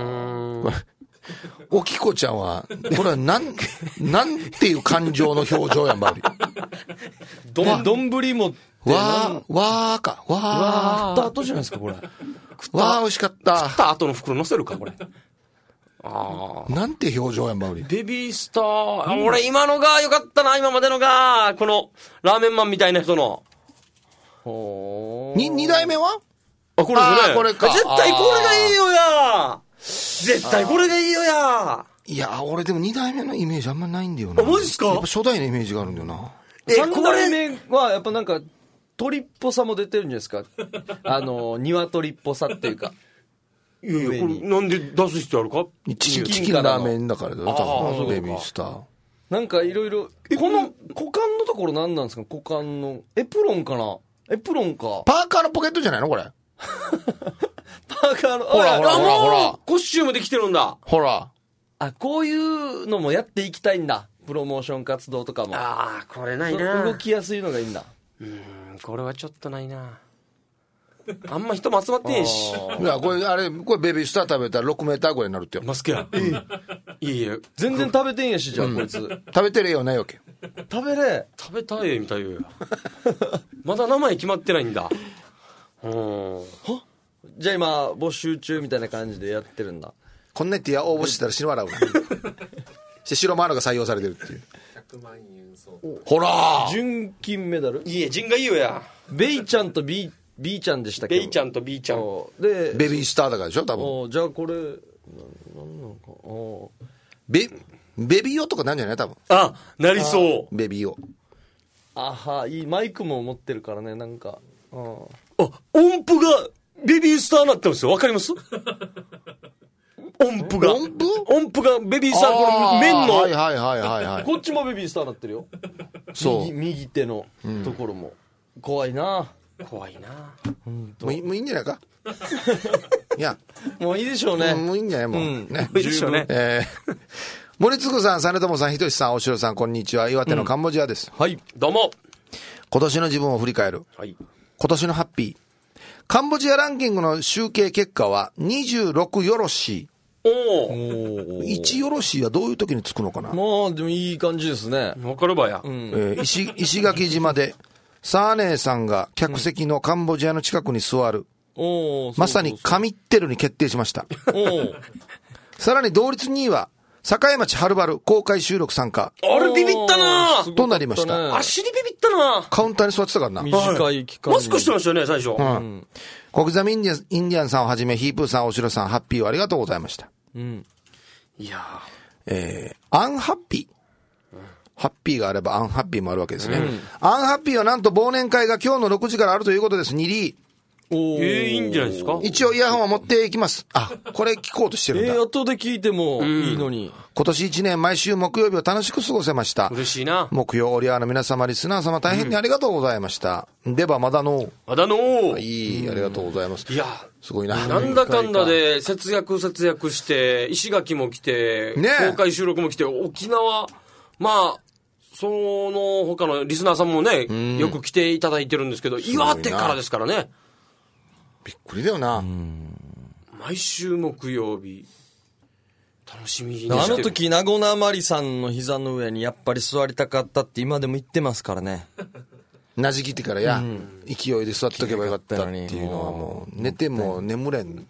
おきこちゃんは、これはなん、なんていう感情の表情やんばり。 どん、どんぶりもって。 わー、わーか。わー。 食った後じゃないですか、これ。 わー、美味しかった。 食った後の袋乗せるか、これ。ああ。なんて表情やんばり。 ベビースター。うん、俺今のが良かったな、今までのが。この、ラーメンマンみたいな人の。 ほー。に、二代目はあ、これですね。 これか。 絶対これがいいよや。絶対これがいいよや。 いや、俺でも二代目のイメージあんまないんだよな。 あ、マジっすか？ やっぱ初代のイメージがあるんだよな。 え、三代目はやっぱなんか、鳥っぽさも出てるんじゃないですか。あの、鶏っぽさっていうか。 いやいや、これなんで出す必要あるか？ チキンラーメンだからだよ、多分。ベビースター。 なんかいろいろ、この股間のところ何なんですか？股間の。エプロンかな？エプロンか。 パーカーのポケットじゃないのこれ。 パーカーの、 ほらほらほらほら。 コスチュームできてるんだ。 ほら。 あ、こういうのもやっていきたいんだ。プロモーション活動とかも。 ああ、これないな。 動きやすいのがいいんだ。 うーん、これはちょっとないな。あんま人も集まってへんし。 いや、これ、あれ、これベビースター食べたらろくメーターぐらいになるってよ。 マスクや。いいえ。 全然食べてんやし、じゃあ、こいつ。 食べてるよね、よけ。 食べれ。 食べたいみたいよ。まだ名前決まってないんだ。うん。 じゃあ今、募集中みたいな感じでやってるんだ。 こんなって応募してたら死ぬ笑うな。して白マーノが採用されてるっていう。ひゃくまんえん相当。ほら準金メダル。 いいえ、陣がいいよや。 ベイちゃんと B、B ちゃんでしたっけ？ ベイちゃんと B ちゃん。 で、 ベビースターだからでしょ、多分。 じゃあこれ、な、なんなのか。 ベ、ベビーオとかなんじゃない多分。 あ、なりそう。 ベビーオ。 あは、いい。マイクも持ってるからね、なんか。 あ、音符がベビースターになってますよ。わかります？音符が。 音符？ 音符がベビースター、これ面の。 はいはいはいはいはい。 こっちもベビースターになってるよ。 そう。 右、右手のところも。うん、怖いな。 怖いな。 もういい、もういいんじゃないか。いや。 もういいでしょうね。 もういいんじゃないもう。うん、ね。 いいでしょうね。 えー、森津さん、実朝さん、ひとしさん、おしろさん、こんにちは。岩手のカンボジアです。 うん、はい。 どうも。 今年の自分を振り返る。 はい。 今年のハッピー。カンボジアランキングの集計結果はにじゅうろくよろしい。 おお。 いちよろしいはどういう時につくのかな。 まあ、でもいい感じですね。 わかるばや。 うん、えー、石、石垣島で、サーネーさんが客席のカンボジアの近くに座る。 うん、 まさに神ってるに決定しました。さらに同率にいは、境町はるばる公開収録参加。 あれビビったなとなりました。 足にビビったなカウンターに座ってたからな。 短い期間、 はい。マスクしてましたよね、最初。うん。 小刻みインディアン、インディアンさんをはじめ、ヒープーさん、おしろさん、ハッピーをありがとうございました。 うん。 いやえー、アンハッピー。ハッピーがあればアンハッピーもあるわけですね。うん、アンハッピーはなんと忘年会が今日のろくじからあるということです。にリー。 おー、えー、いいんじゃないですか。 一応イヤホンは持っていきます。あ、これ聞こうとしてるんだ。 えー、後で聞いてもいいのに。うん、 今年一年毎週木曜日を楽しく過ごせました。 嬉しいな。 木曜オリアーの皆様、リスナー様大変にありがとうございました。うん、ではまだの。 まだの。 いい、ありがとうございます。 いや、 すごいな。 なんだかんだで節約節約して、石垣も来て、ね、公開収録も来て、沖縄、まあ、その他のリスナーさんもね、うん、よく来ていただいてるんですけど、岩手からですからね。 びっくりだよな。うん、 毎週木曜日、楽しみにしてあの時、名古屋まりさんの膝の上にやっぱり座りたかったって今でも言ってますからね。 なじきってからや、うん、勢いで座っとけばよかったっていうのはもう、寝ても眠れん。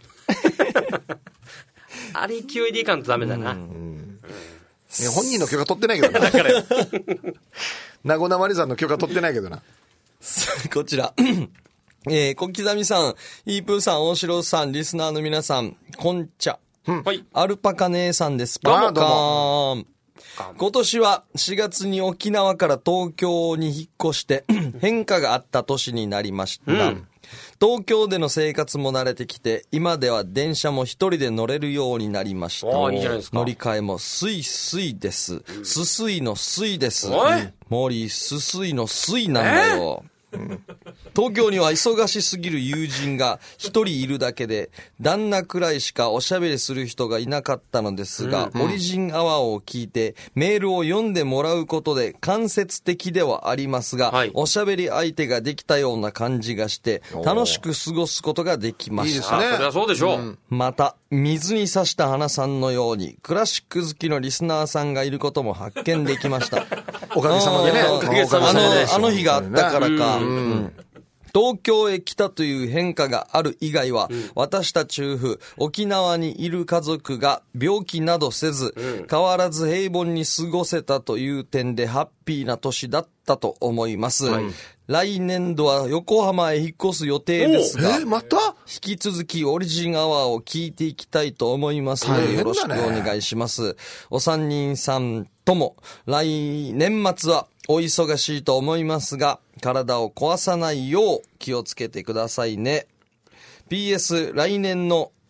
あれ勢いでいかんとダメだな。うんうんね、本人の許可取ってないけどな。だから。名古屋まりさんの許可取ってないけどな。 こちら。えー、小刻みさん、イープーさん、大城さん、リスナーの皆さん、こんちゃ。 うん、 はい。 アルパカ姉さんです。 どうもどうも。 今年はしがつに沖縄から東京に引っ越して変化があった年になりました。うん、東京での生活も慣れてきて、今では電車も一人で乗れるようになりました。 いいじゃないですか。 乗り換えもスイスイです。うん、すすいのスイです。森すすいのスイなんだよ。うん、東京には忙しすぎる友人が一人いるだけで、旦那くらいしかおしゃべりする人がいなかったのですが、うんうん、オリジンアワーを聞いてメールを読んでもらうことで間接的ではありますが、はい、おしゃべり相手ができたような感じがして楽しく過ごすことができました。 いいですね。それはそうでしょう。うん、 また水に刺した花さんのようにクラシック好きのリスナーさんがいることも発見できましたおかげさまでね。 おかげさまでね。 あの日があったからか、うんうん、東京へ来たという変化がある以外は、うん、私たち夫婦沖縄にいる家族が病気などせず、うん、変わらず平凡に過ごせたという点でハッピーな年だったと思います、はい、来年度は横浜へ引っ越す予定ですが、 えー、また引き続きオリジンアワーを聞いていきたいと思いますので、よろしくお願いします。お三人さんとも来年末はお忙しいと思いますが、体を壊さないよう気をつけてくださいね。ピーエス 来年の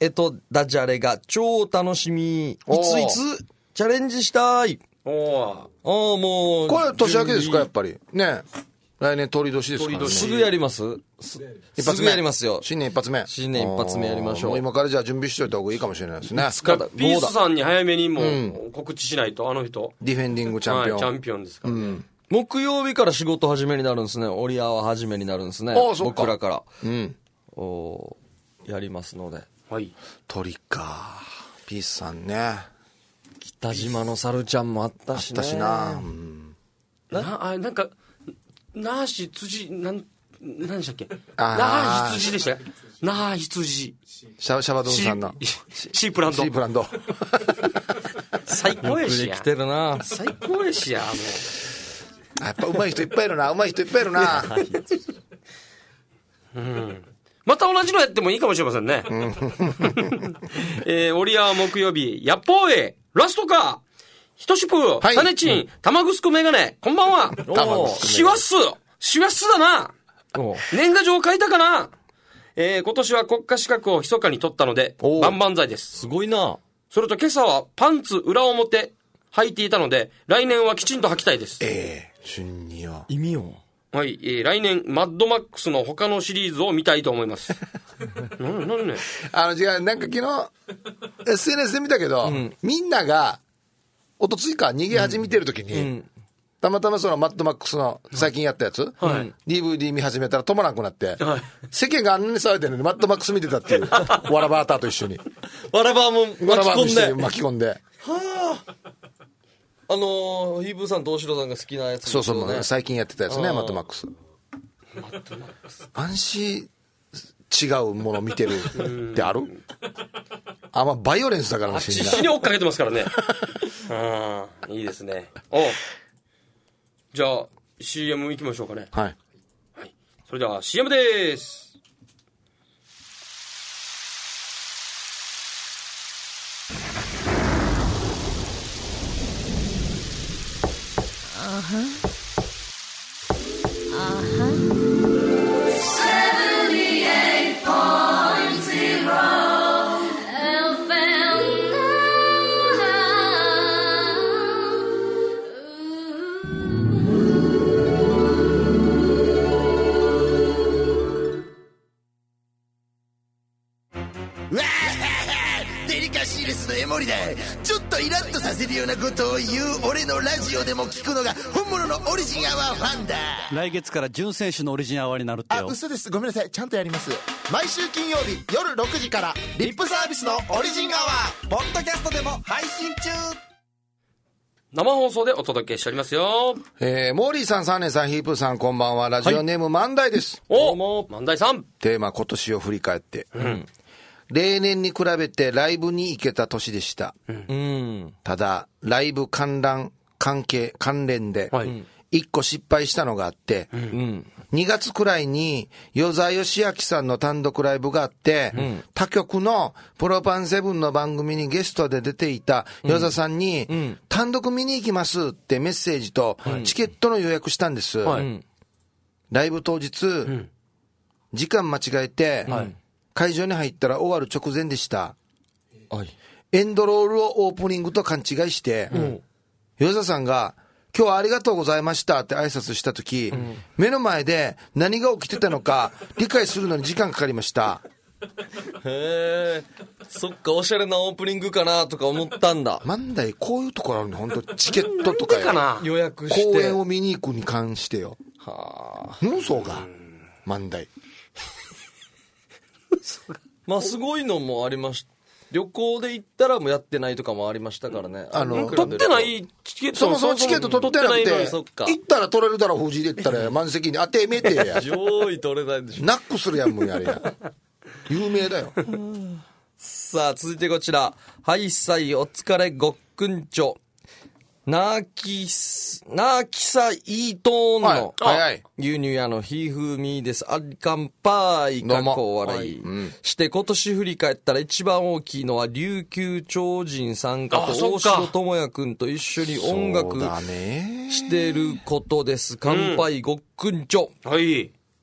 えとダジャレが超楽しみ。いおーついつチャレンジしたい。 おー。 ああ、もう。 これ年明けですか、やっぱり。ね。来年鳥年ですからね。 すぐやりますす一発目すぐやりますよ。 新年一発目。 新年一発目やりましょうもう今からじゃあ準備しておいた方がいいかもしれないですね。 かだピースさんに早めにもうんう告知しないと、あの人。 ディフェンディングチャンピオン。 はい、チャンピオンですからね。 木曜日から仕事始めになるんですね。オリアは始めになるんですね。 ああそっか僕らから。 うん。 おやりますので。 はい。 鳥か。ピースさんね。 北島の猿ちゃんもあったあっしね。 たしな。うんな、あ、なんか、なーし辻、なん、なんでしたっけあーなー羊でしたよ。なー羊。 シャシャバドゥンさんの。 シシープランドシ。ープランド。 最高やしやよくでき。てるな。 最高やしや、もやっぱ上手い人いっぱいいるな。上手い人いっぱいいるな。 う。うん。また同じのやってもいいかもしれませんね。えー、オリアは木曜日、やっぽーえ、ラストか。ひとしぷー、 はいタネチン、玉ぐすくメガネ、こんばんは。 玉ぐすくシワっす。シワっすだな。 お年賀状書いたかな。えー、今年は国家資格を密かに取ったので、 おう万々歳です。 すごいな。 それと今朝はパンツ裏表履いていたので、来年はきちんと履きたいです。 ええ順によ。 意味よ。 はい、えー、来年、マッドマックスの他のシリーズを見たいと思います。なになにね。 あの、違う、なんか昨日、エスエヌエス で見たけど、みんなが、おとついか逃げ恥見てるときに、 うん。 たまたまそのマッドマックスの最近やったやつ、 はいディーブイディー 見始めたら止まらなくなって、 はい世間があんなに騒いでるのにマッドマックス見てたっていう、わらばーたーと一緒に。 わらばもわらばー巻き込んで。 巻き込んで。 あのー、ヒープーさんと大城さんが好きなやつですよね。 そうそう、最近やってたやつね、 あーマッドマックス。安心違うもの見てるってあるあんまバイオレンスだからもしれない。 必死に追っかけてますからね。ああ、いいですね。おうじゃあ、シーエム 行きましょうかね。 はい。 はい。それでは シーエム でーす。 わあデリカシーレスのエモリだ。ちょっとイラッとさせるようなことを言う俺のラジオでも聞くのが本物のオリジンアワーファンだ。 来月から準選手のオリジンアワーになるってあ、 よ。 嘘です。ごめんなさい。ちゃんとやります。毎週金曜日夜ろくじからリップサービスのオリジンアワーポッドキャストでも配信中。 生放送でお届けしておりますよ。 えー、モーリーさん、サーネさん、ヒープーさん、こんばんは。ラジオネーム、万代です。 おも万代さん。 テーマ、今年を振り返って。例年に比べてライブに行けた年でした。 うん。 ただ、ライブ関連、関係、関連で、 はい一個失敗したのがあって、 うん。 にがつくらいに、与沢義明さんの単独ライブがあって、他局のプロパンセブンの番組にゲストで出ていた与沢さんに、 ん単独見に行きますってメッセージと、チケットの予約したんです。 はいライブ当日、時間間違えて、会場に入ったら終わる直前でした。 はい。 エンドロールをオープニングと勘違いして、与沢さんが、今日はありがとうございましたって挨拶したとき、目の前で何が起きてたのか理解するのに時間かかりました。 へえ。そっか、おしゃれなオープニングかなとか思ったんだ。 万代こういうところあるね、本当チケットとかよかな。 予約して。 公演を見に行くに関してよ。 はあ。 妄想が、万代。 まあ、すごいのもありました。旅行で行ったらもうやってないとかもありましたからね。 あの取ってないチケットそもそもチケット取ってなくて、 取ってないのにそっか行ったら取れるだろ、富士で行ったら満席に当てめてや。 上位取れないでしょ。 ナックするやんもんやれや。有名だよ。 さあ、続いてこちら。はいさい、お疲れ、ごっくんちょ。なーきす、なーきさいいとーんの。 はいはいはい牛乳屋のひふみです。ありかんぱーい、かっどうもこ笑い。 うんして今年振り返ったら一番大きいのは琉球超人参加と大あそっか城智也くんと一緒に音楽そうだね。 してることです。乾杯、ごっくんちょ。 はい。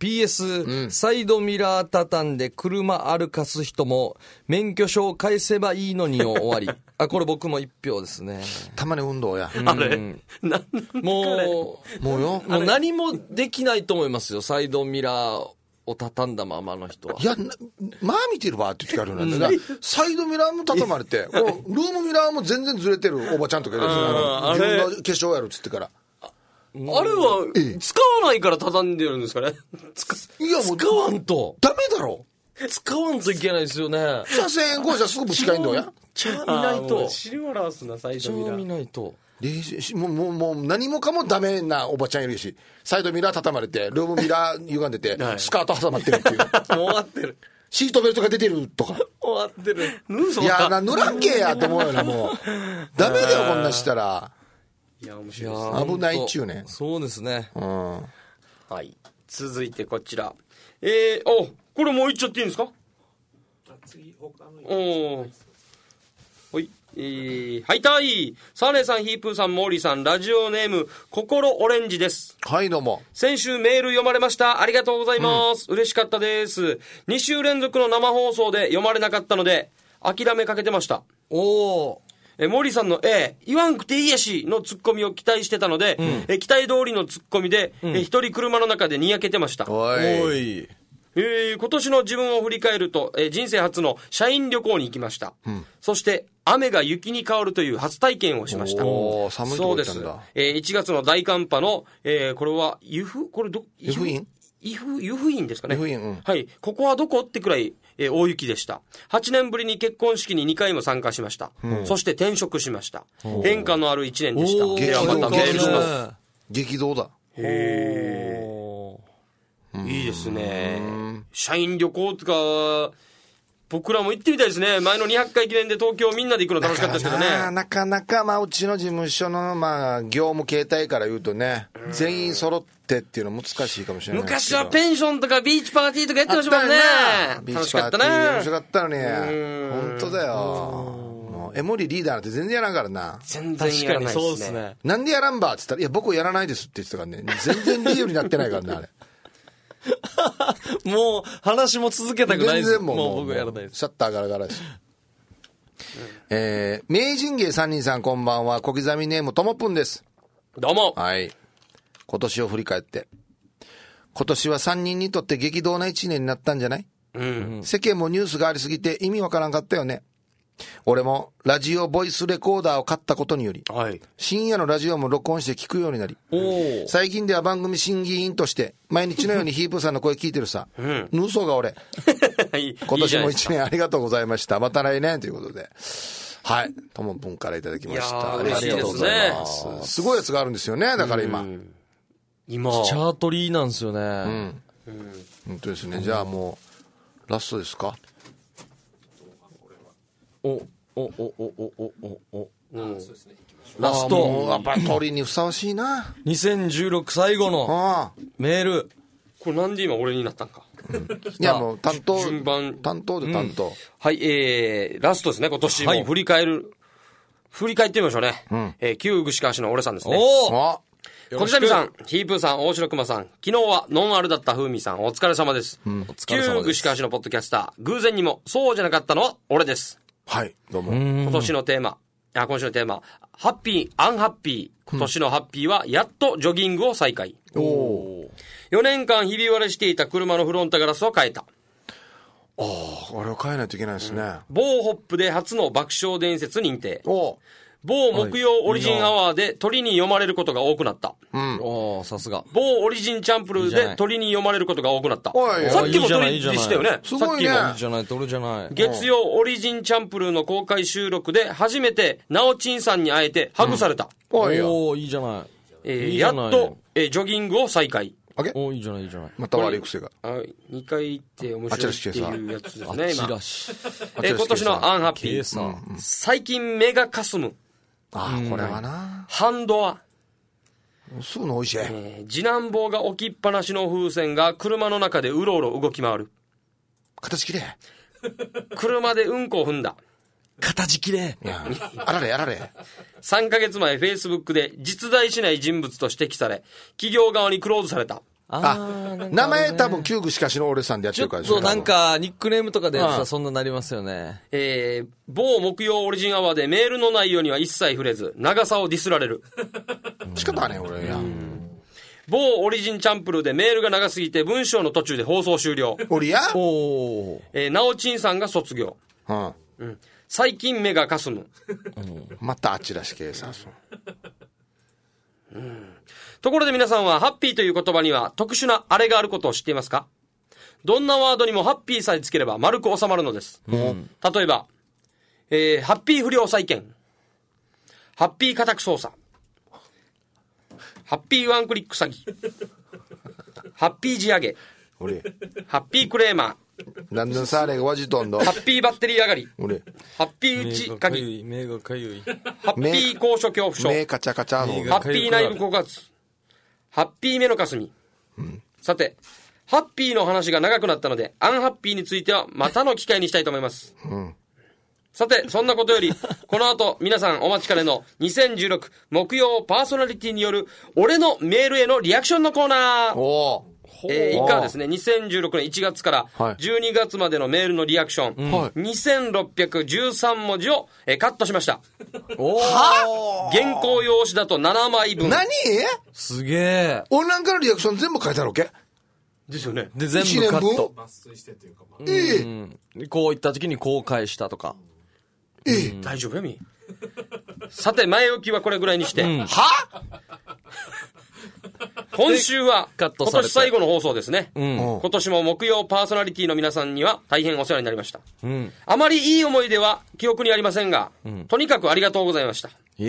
ピーエス、うん、サイドミラー畳んで車歩かす人も免許証返せばいいのに終わり。あ、これ僕も一票ですね。 たまに運動や。 うん、あれもう、 もうよ。 もう何もできないと思いますよ。サイドミラーを畳んだままの人は。 いや、まあ見てるわって時あるんだけど、サイドミラーも畳まれて、ルームミラーも全然ずれてるおばちゃんとかいるんですよ。自分の化粧やるっつってから。 あれは、使わないから畳んでるんですかね。 いや、もう使わんと。 ダメだろ。 使わんといけないですよね。 車線号車すぐぶちかいんだよや。 ちゃ見ないと。 尻を表すな、サイドミラー。 ちゃ見ないと。 もう、もう、もう何もかもダメなおばちゃんいるし、サイドミラー畳まれて、ルームミラー歪んでて、はい、スカート挟まってるっていう。もう終わってる。 シートベルトが出てるとか。 終わってる。 いや、な、塗らんけやと思うよな、もう。ダメだよ、こんなしたら。 いや、面白いですね。危ないっちゅうね。 そうですね。 うん。 はい。続いてこちら。えー、お、これもういっちゃっていいんですか？次、他の。おー。はい。えー、はいたい。サーネさん、ヒープーさん、モーリーさん、ラジオネーム、心オレンジです。 はい、どうも。 先週メール読まれました。ありがとうございます。うん、嬉しかったです。に週連続の生放送で読まれなかったので、諦めかけてました。 おー。 え、モーリーさんの、えー、言わんくていいやしのツッコミを期待してたので、うん、え期待通りのツッコミで、うん、え一人車の中でにやけてました。 おい。 おい。 えー、今年の自分を振り返ると、えー、人生初の社員旅行に行きました、うん、そして雨が雪に変わるという初体験をしました。 おー、寒いとこ行ったんだ。 そうです、えー、いちがつの大寒波の、えー、これは湯布これど湯布院湯布湯布院ですかね。 湯布院、うん、 はい。ここはどこってくらい、えー、大雪でした。はちねんぶりに結婚式ににかいも参加しました、うん、そして転職しました。変化のあるいちねんでした。ではまたメールします。 激動だ。 へー、いいですね。社員旅行とか、僕らも行ってみたいですね。前のにひゃっかい記念で東京みんなで行くの楽しかったですけどね。 なかなか、まあ、うちの事務所の、まあ、業務形態から言うとね、全員揃ってっていうの難しいかもしれない。 昔はペンションとかビーチパーティーとかやってましたもんね。楽しかったな。 楽しかったのに。本当だよ。エモリリーダーなんて全然やらんからな。 全然やらないですね。そうですね。 なんでやらんばって言ったら、いや、僕やらないですって言ってたからね。全然理由になってないからね、あれ。 もう話も続けたくないです。 全然もう、 もう僕やらないです。 シャッターガラガラし。えー、名人芸三人さんこんばんは。小刻みネームともぷんです。 どうも。 はい。今年を振り返って。今年はさんにんにとって激動ないちねんになったんじゃない？うん、世間もニュースがありすぎて意味わからんかったよね。俺もラジオボイスレコーダーを買ったことにより、はい、深夜のラジオも録音して聞くようになり、最近では番組審議員として毎日のようにヒープーさんの声聞いてるさ。うん、ヌーソーが俺今年もいちねんありがとうございました。また来年ということで、はい、ともぷんからいただきました。ありがとうございます。すごいやつがあるんですよね。だから今、うん、 今チャートリーなんですよね。うん、うん、 本当ですね。じゃあもうラストですか。 おおおおおおおお、うん、ラストやっぱ鳥にふさわしいな。 にせんじゅうろく最後のメール。 これなんで今俺になったんか。 うん、いやもう担当順番担当で担当、うん、 はい、えー、ラストですね。今年も振り返る、はい、振り返ってみましょうね。うん、えー、旧串川市の俺さんですね。おお、小刻みさん、ヒープーさん、大城熊さん、昨日はノンアルだった風味さん、お疲れ様です。うん、お疲れ様です。旧串川市のポッドキャスター、偶然にもそうじゃなかったのは俺です。 はい、どうも。 今年のテーマ、あ、今週のテーマ、ハッピー、アンハッピー。今年のハッピーは、やっとジョギングを再開。うん、およねんかんひび割れしていた車のフロントガラスを変えた。ああ、あれを変えないといけないですね。うん、 某ホップで初の爆笑伝説認定。お某木曜オリジンアワーで鳥に読まれることが多くなった。 うん。おー、さすが。 某オリジンチャンプルーで鳥に読まれることが多くなった。さっきも鳥でしたよね。 すごいね。 さっきも。いいじゃない、鳥じゃない。 月曜オリジンチャンプルーの公開収録で初めてナオチンさんに会えてハグされた。 うん、おー、いいじゃない。 えー、いいやっと、えー、ジョギングを再開。 あげおー、いいじゃない、いいじゃない。 また悪い癖が。 はい。にかい行って面白いっていうやつですね、今。 あちらし。 えー、今年のアンハッピー。うん、最近目がかすむ。 ああ、これはな。 ハンドは、 すぐの美味しい。 えー、次男坊が置きっぱなしの風船が車の中でうろうろ動き回る。 形きれい。 車でうんこを踏んだ。 形きれい。 いや、あられあられ。 さんかげつまえ、Facebook で実在しない人物と指摘され、企業側にクローズされた。 あ、名前多分、旧具しかしの俺さんでやってるからでしょ。 ちょっとなんか、ニックネームとかでやつああはそんななりますよね。 えー、某木曜オリジンアワーでメールの内容には一切触れず、長さをディスられる。 仕方ね、俺や。 某オリジンチャンプルーでメールが長すぎて文章の途中で放送終了。 俺やおー。 えー、なおちんさんが卒業。 うん。 うん。最近目がかすむ。 またあちらし計算する。 うん。ところで皆さんはハッピーという言葉には特殊なあれがあることを知っていますか？どんなワードにもハッピーさえつければ丸く収まるのです。うん、例えば、えー、ハッピー不良債権、ハッピー家宅捜査、ハッピーワンクリック詐欺、ハッピー地上げ、ハッピークレーマー、 なんでさあれがわじとんど。 ハッピーバッテリー上がり。 俺。 ハッピー打ち鍵。 目がかゆい。 ハッピー高所恐怖症。 目カチャカチャの。 ハッピー内部告発。ハッピー目のかすみ。うん、さて、ハッピーの話が長くなったので、アンハッピーについてはまたの機会にしたいと思います。うん、さて、そんなことより、この後、皆さんお待ちかねのにせんじゅうろく木曜パーソナリティによる、俺のメールへのリアクションのコーナー。おー。えー、以下はですね、にせんじゅうろくねんいちがつからじゅうにがつまでのメールのリアクション、はい、にせんろっぴゃくじゅうさんもじを、えー、カットしました。おは原稿用紙だとななまいぶん。 何すげえ。 俺なんかのリアクション全部書いてあるわけですよね。 で、全部カット。 抜粋してというか、 まあ、ええ。こういった時に公開したとか。 ええ。大丈夫やみ。さて、前置きはこれぐらいにして。うん、は今週は今年最後の放送ですね、うん、今年も木曜パーソナリティの皆さんには大変お世話になりました、うん、あまりいい思い出は記憶にありませんが、うん、とにかくありがとうございました、うん、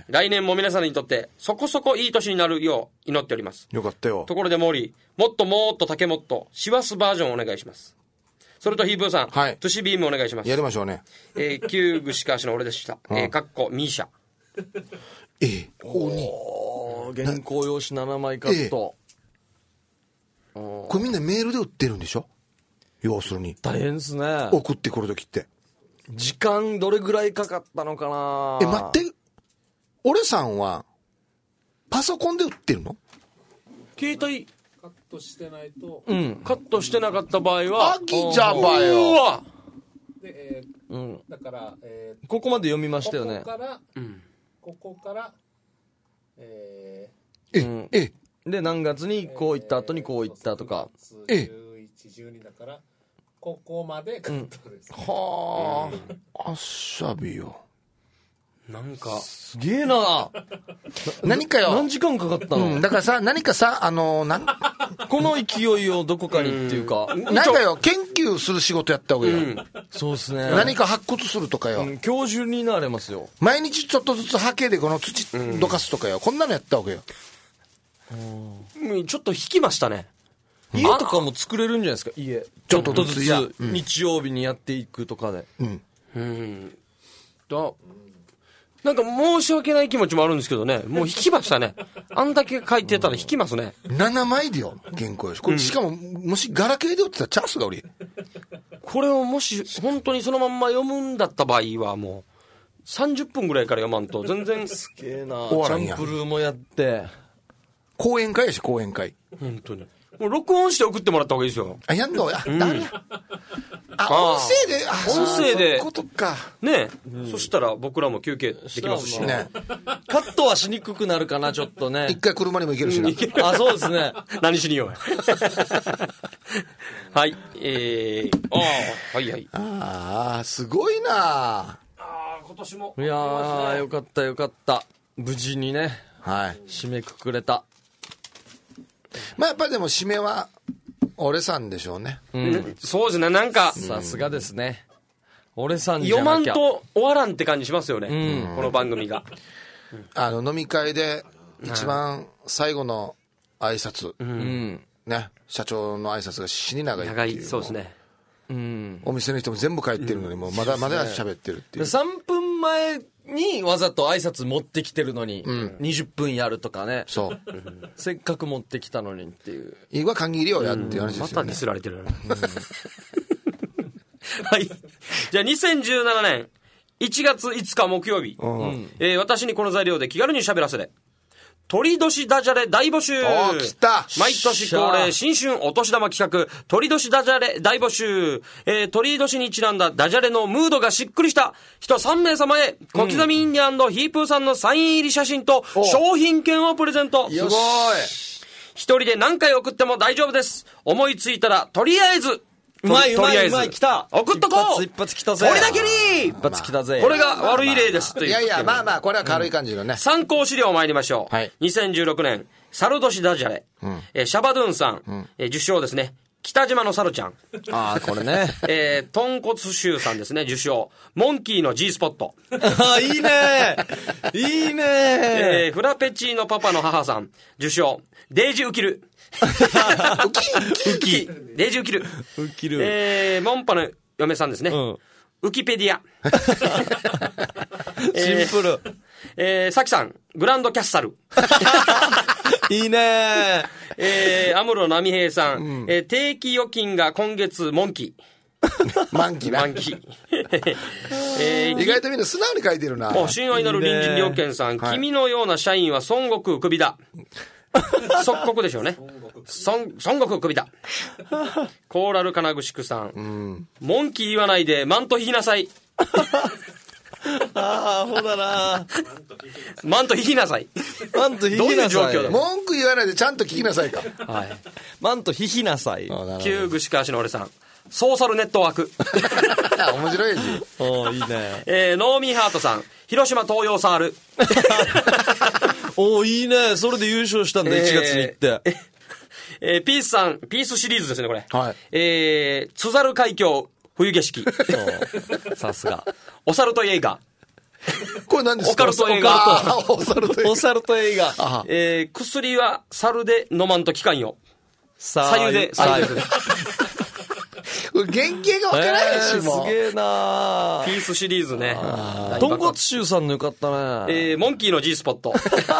来年も皆さんにとってそこそこいい年になるよう祈っております。 よかったよ。 ところでモーリー、もっともっと竹もっと師走バージョンお願いします。それとヒープーさん、はい、トゥシビームお願いします。 やりましょうね。 えー、旧具しかしの俺でした、うん、えー、かっこミーシャええ、 おー、原稿用紙ななまいカット、 ええ、これみんなメールで売ってるんでしょ。要するに大変ですね。 送ってくるときって時間どれぐらいかかったのかな。 え、待って、俺さんはパソコンで売ってるの？ 携帯カットしてないと、 うん、カットしてなかった場合はあきじゃばよ。 で、えーうん、だから、えー、ここまで読みましたよね。 ここから、 うん、 ここからえー、うん、ええで何月にこう言った後にこう言ったとか、 えじゅういち、じゅうにだからここまでカットです、 うん、はあ、あっしゃびよ。 なんかすげえな。 何かよ。 何時間かかったの、 うん、だからさ、何かさ、あのー、なんこの勢いをどこかにっていうか、 なんかよ、研究する仕事やった方がいいよ、うん、 そうですね。 何か発掘するとかよ、 うん、教授になれますよ。 毎日ちょっとずつハケでこの土どかすとかよ、こんなのやった方がいいよ。 うん、ちょっと引きましたね。 家とかも作れるんじゃないですか。家ちょっとずつ、うん、日曜日にやっていくとかで、 うんうん、だなんか申し訳ない気持ちもあるんですけどね、もう引きましたね。あんだけ書いてたら引きますね。 ななまいでよ、原稿用紙。これ、しかも、もしガラケーで売ってたらチャンスがおり。 これをもし本当にそのまんま読むんだった場合はもうさんじゅっぷんぐらいから読まんと全然。 すげえな。チャンプルーもやって。 講演会やし、講演会。 本当に。もう録音して送ってもらった方がいいですよ。 あ、やんのや。うん、ダメや。あ、音声で、あ、 音声で。そういうことか。 ねえ、うん。そしたら僕らも休憩できますしね。 カットはしにくくなるかな、ちょっとね。 一回車にも行けるしな。 うん、あ、そうですね。 何しによ。はい。えー、ああ、はいはい。 ああ、すごいな。ああ、今年も。 いやー、よかったよかった。無事にね。 はい。 締めくくれた。 まあやっぱりでも締めは俺さんでしょうね、 うん、そうですね。なんかさすがですね、俺さんじゃなきゃ読まんと終わらんって感じしますよね、うん、この番組が、 うん、あの飲み会で一番最後の挨拶、うん、ね、社長の挨拶が死に長いっていう。長い、 そうですね、 うん、お店の人も全部帰ってるのに、もうまだまだ喋ってるっていう。 さんぷんまえにわざと挨拶持ってきてるのに、うん、にじゅっぷんやるとかね。 そう。 せっかく持ってきたのにっていう。 いいわ、限りをやっていう話ですよね。 またディスられてるよね。はい。じゃあにせんじゅうななねんいちがついつか木曜日、うん、えー、私にこの材料で気軽に喋らせれ。 鳥年ダジャレ大募集。 おー、来た。 毎年恒例、新春お年玉企画、鳥年ダジャレ大募集。えー、鳥年にちなんだダジャレのムードがしっくりした人さんめい様へ、小刻みインディアンのヒープーさんのサイン入り写真と商品券をプレゼント。 すごい。 一人で何回送っても大丈夫です。思いついたら、とりあえず、 うまいうまいとりあえずうまい来た。 送っとこう。 一発一発来たぜ。 これだけに一発来たぜ。 これが悪い例ですという。 いやいや、まあまあ、これは軽い感じのね。 参考資料参りましょう。 はい。 にせんじゅうろくねん、サル年ダジャレ。 うんえーシャバドゥンさん、うんえー受賞ですね。北島のサルちゃん。 ああ、これね。 えー、豚骨臭さんですね、受賞。モンキーの G スポット。 ああ、いいねいいねえー、フラペチーノパパの母さん、受賞。デイジウキル。ウキウキデイジウキル。 ウキル。 えー、モンパの嫁さんですね。うん、ウキペディア。 シンプル。 えー、サキさん、グランドキャッサル。 いいねえー、アムロナミヘイさん、うん、えー、定期預金が今月、モンキー。 満期な。 満期。えー、意外とみんな素直に書いてるな。 お、親愛なる隣人良犬さん、はい、君のような社員は孫悟空首だ。即刻でしょうね。孫悟空首だ。コーラル金具宿さん、うん、モンキー言わないでマント引きなさい。 ああ、ほだな。 マント引きなさい。 マント引きなさい。 どういう状況だ。 文句言わないでちゃんと聞きなさいか。 はい。 マント引きなさい。 旧串川市の俺さん。ソーサルネットワーク。 面白いし。 おー、いいね。 えー、ノーミーハートさん。広島東洋サール。 おー、いいね。それで優勝したんだ、いちがつに行って。 えーえー、ピースさん、ピースシリーズですね、これ。 はい。 えー、津軽海峡、冬景色。 さすが。 オサルト映画。 これ何ですか？ オカルト映画。 オサルト映画。 オサルト映画。 えー、薬は猿で飲まんと効かんよ。左右で、左右で。 原型がわからないし、もう。 すげえなピースシリーズね。 豚骨臭さんのよかったね。 えー、モンキーの G スポット。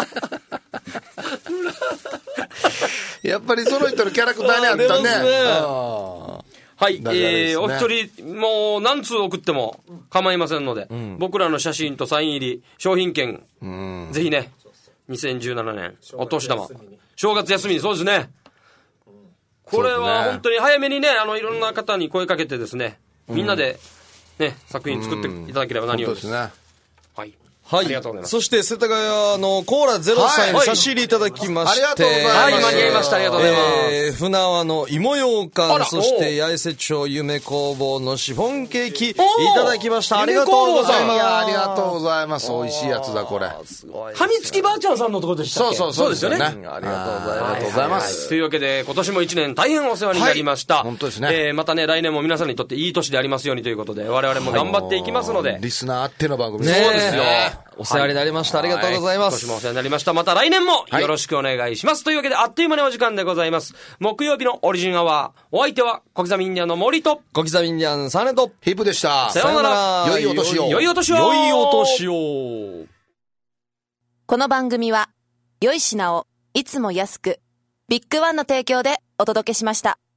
やっぱりその人のキャラクターにあったね。 はい、えー、お一人、もう何通送っても構いませんので、うん、僕らの写真とサイン入り、商品券、うん、ぜひね、にせんじゅうななねん、お年玉、正月休みに、そうですね。これは本当に早めにね、あの、いろんな方に声かけてですね、みんなで、ね、作品作っていただければ何よりです。 ですね。 はい。 はい。 ありがとうございます。 そして、世田谷のコーラゼロさんに差し入れいただきまして、 はい、ありがとうございます。 はい、間に合いました。ありがとうございます。 えー、船輪の芋ようかん、そして、八重瀬町夢工房のシフォンケーキ、いただきました。ありがとうございます。 いや、ありがとうございます。美味しいやつだ、これ。 すごい。はみつきばあちゃんさんのとこでしたっけ？ そうそうそう。 そうですよね。 ありがとうございます。 ありがとうございます。 というわけで、今年も一年大変お世話になりました。 本当ですね。 えー、またね、来年も皆さんにとっていい年でありますようにということで、我々も頑張っていきますので。 リスナーあっての番組。 そうですよ。 お世話になりました。ありがとうございます。 今年もお世話になりました。また来年もよろしくお願いします。というわけで、あっという間にお時間でございます。木曜日のオリジンアワー。お相手は、小刻みインディアンの森と、 小刻みインディアンサネと、 ヒップでした。 さようなら。 良いお年を。 良いお年を。 良いお年を。 この番組は、良い品をいつも安く、ビッグワンの提供でお届けしました。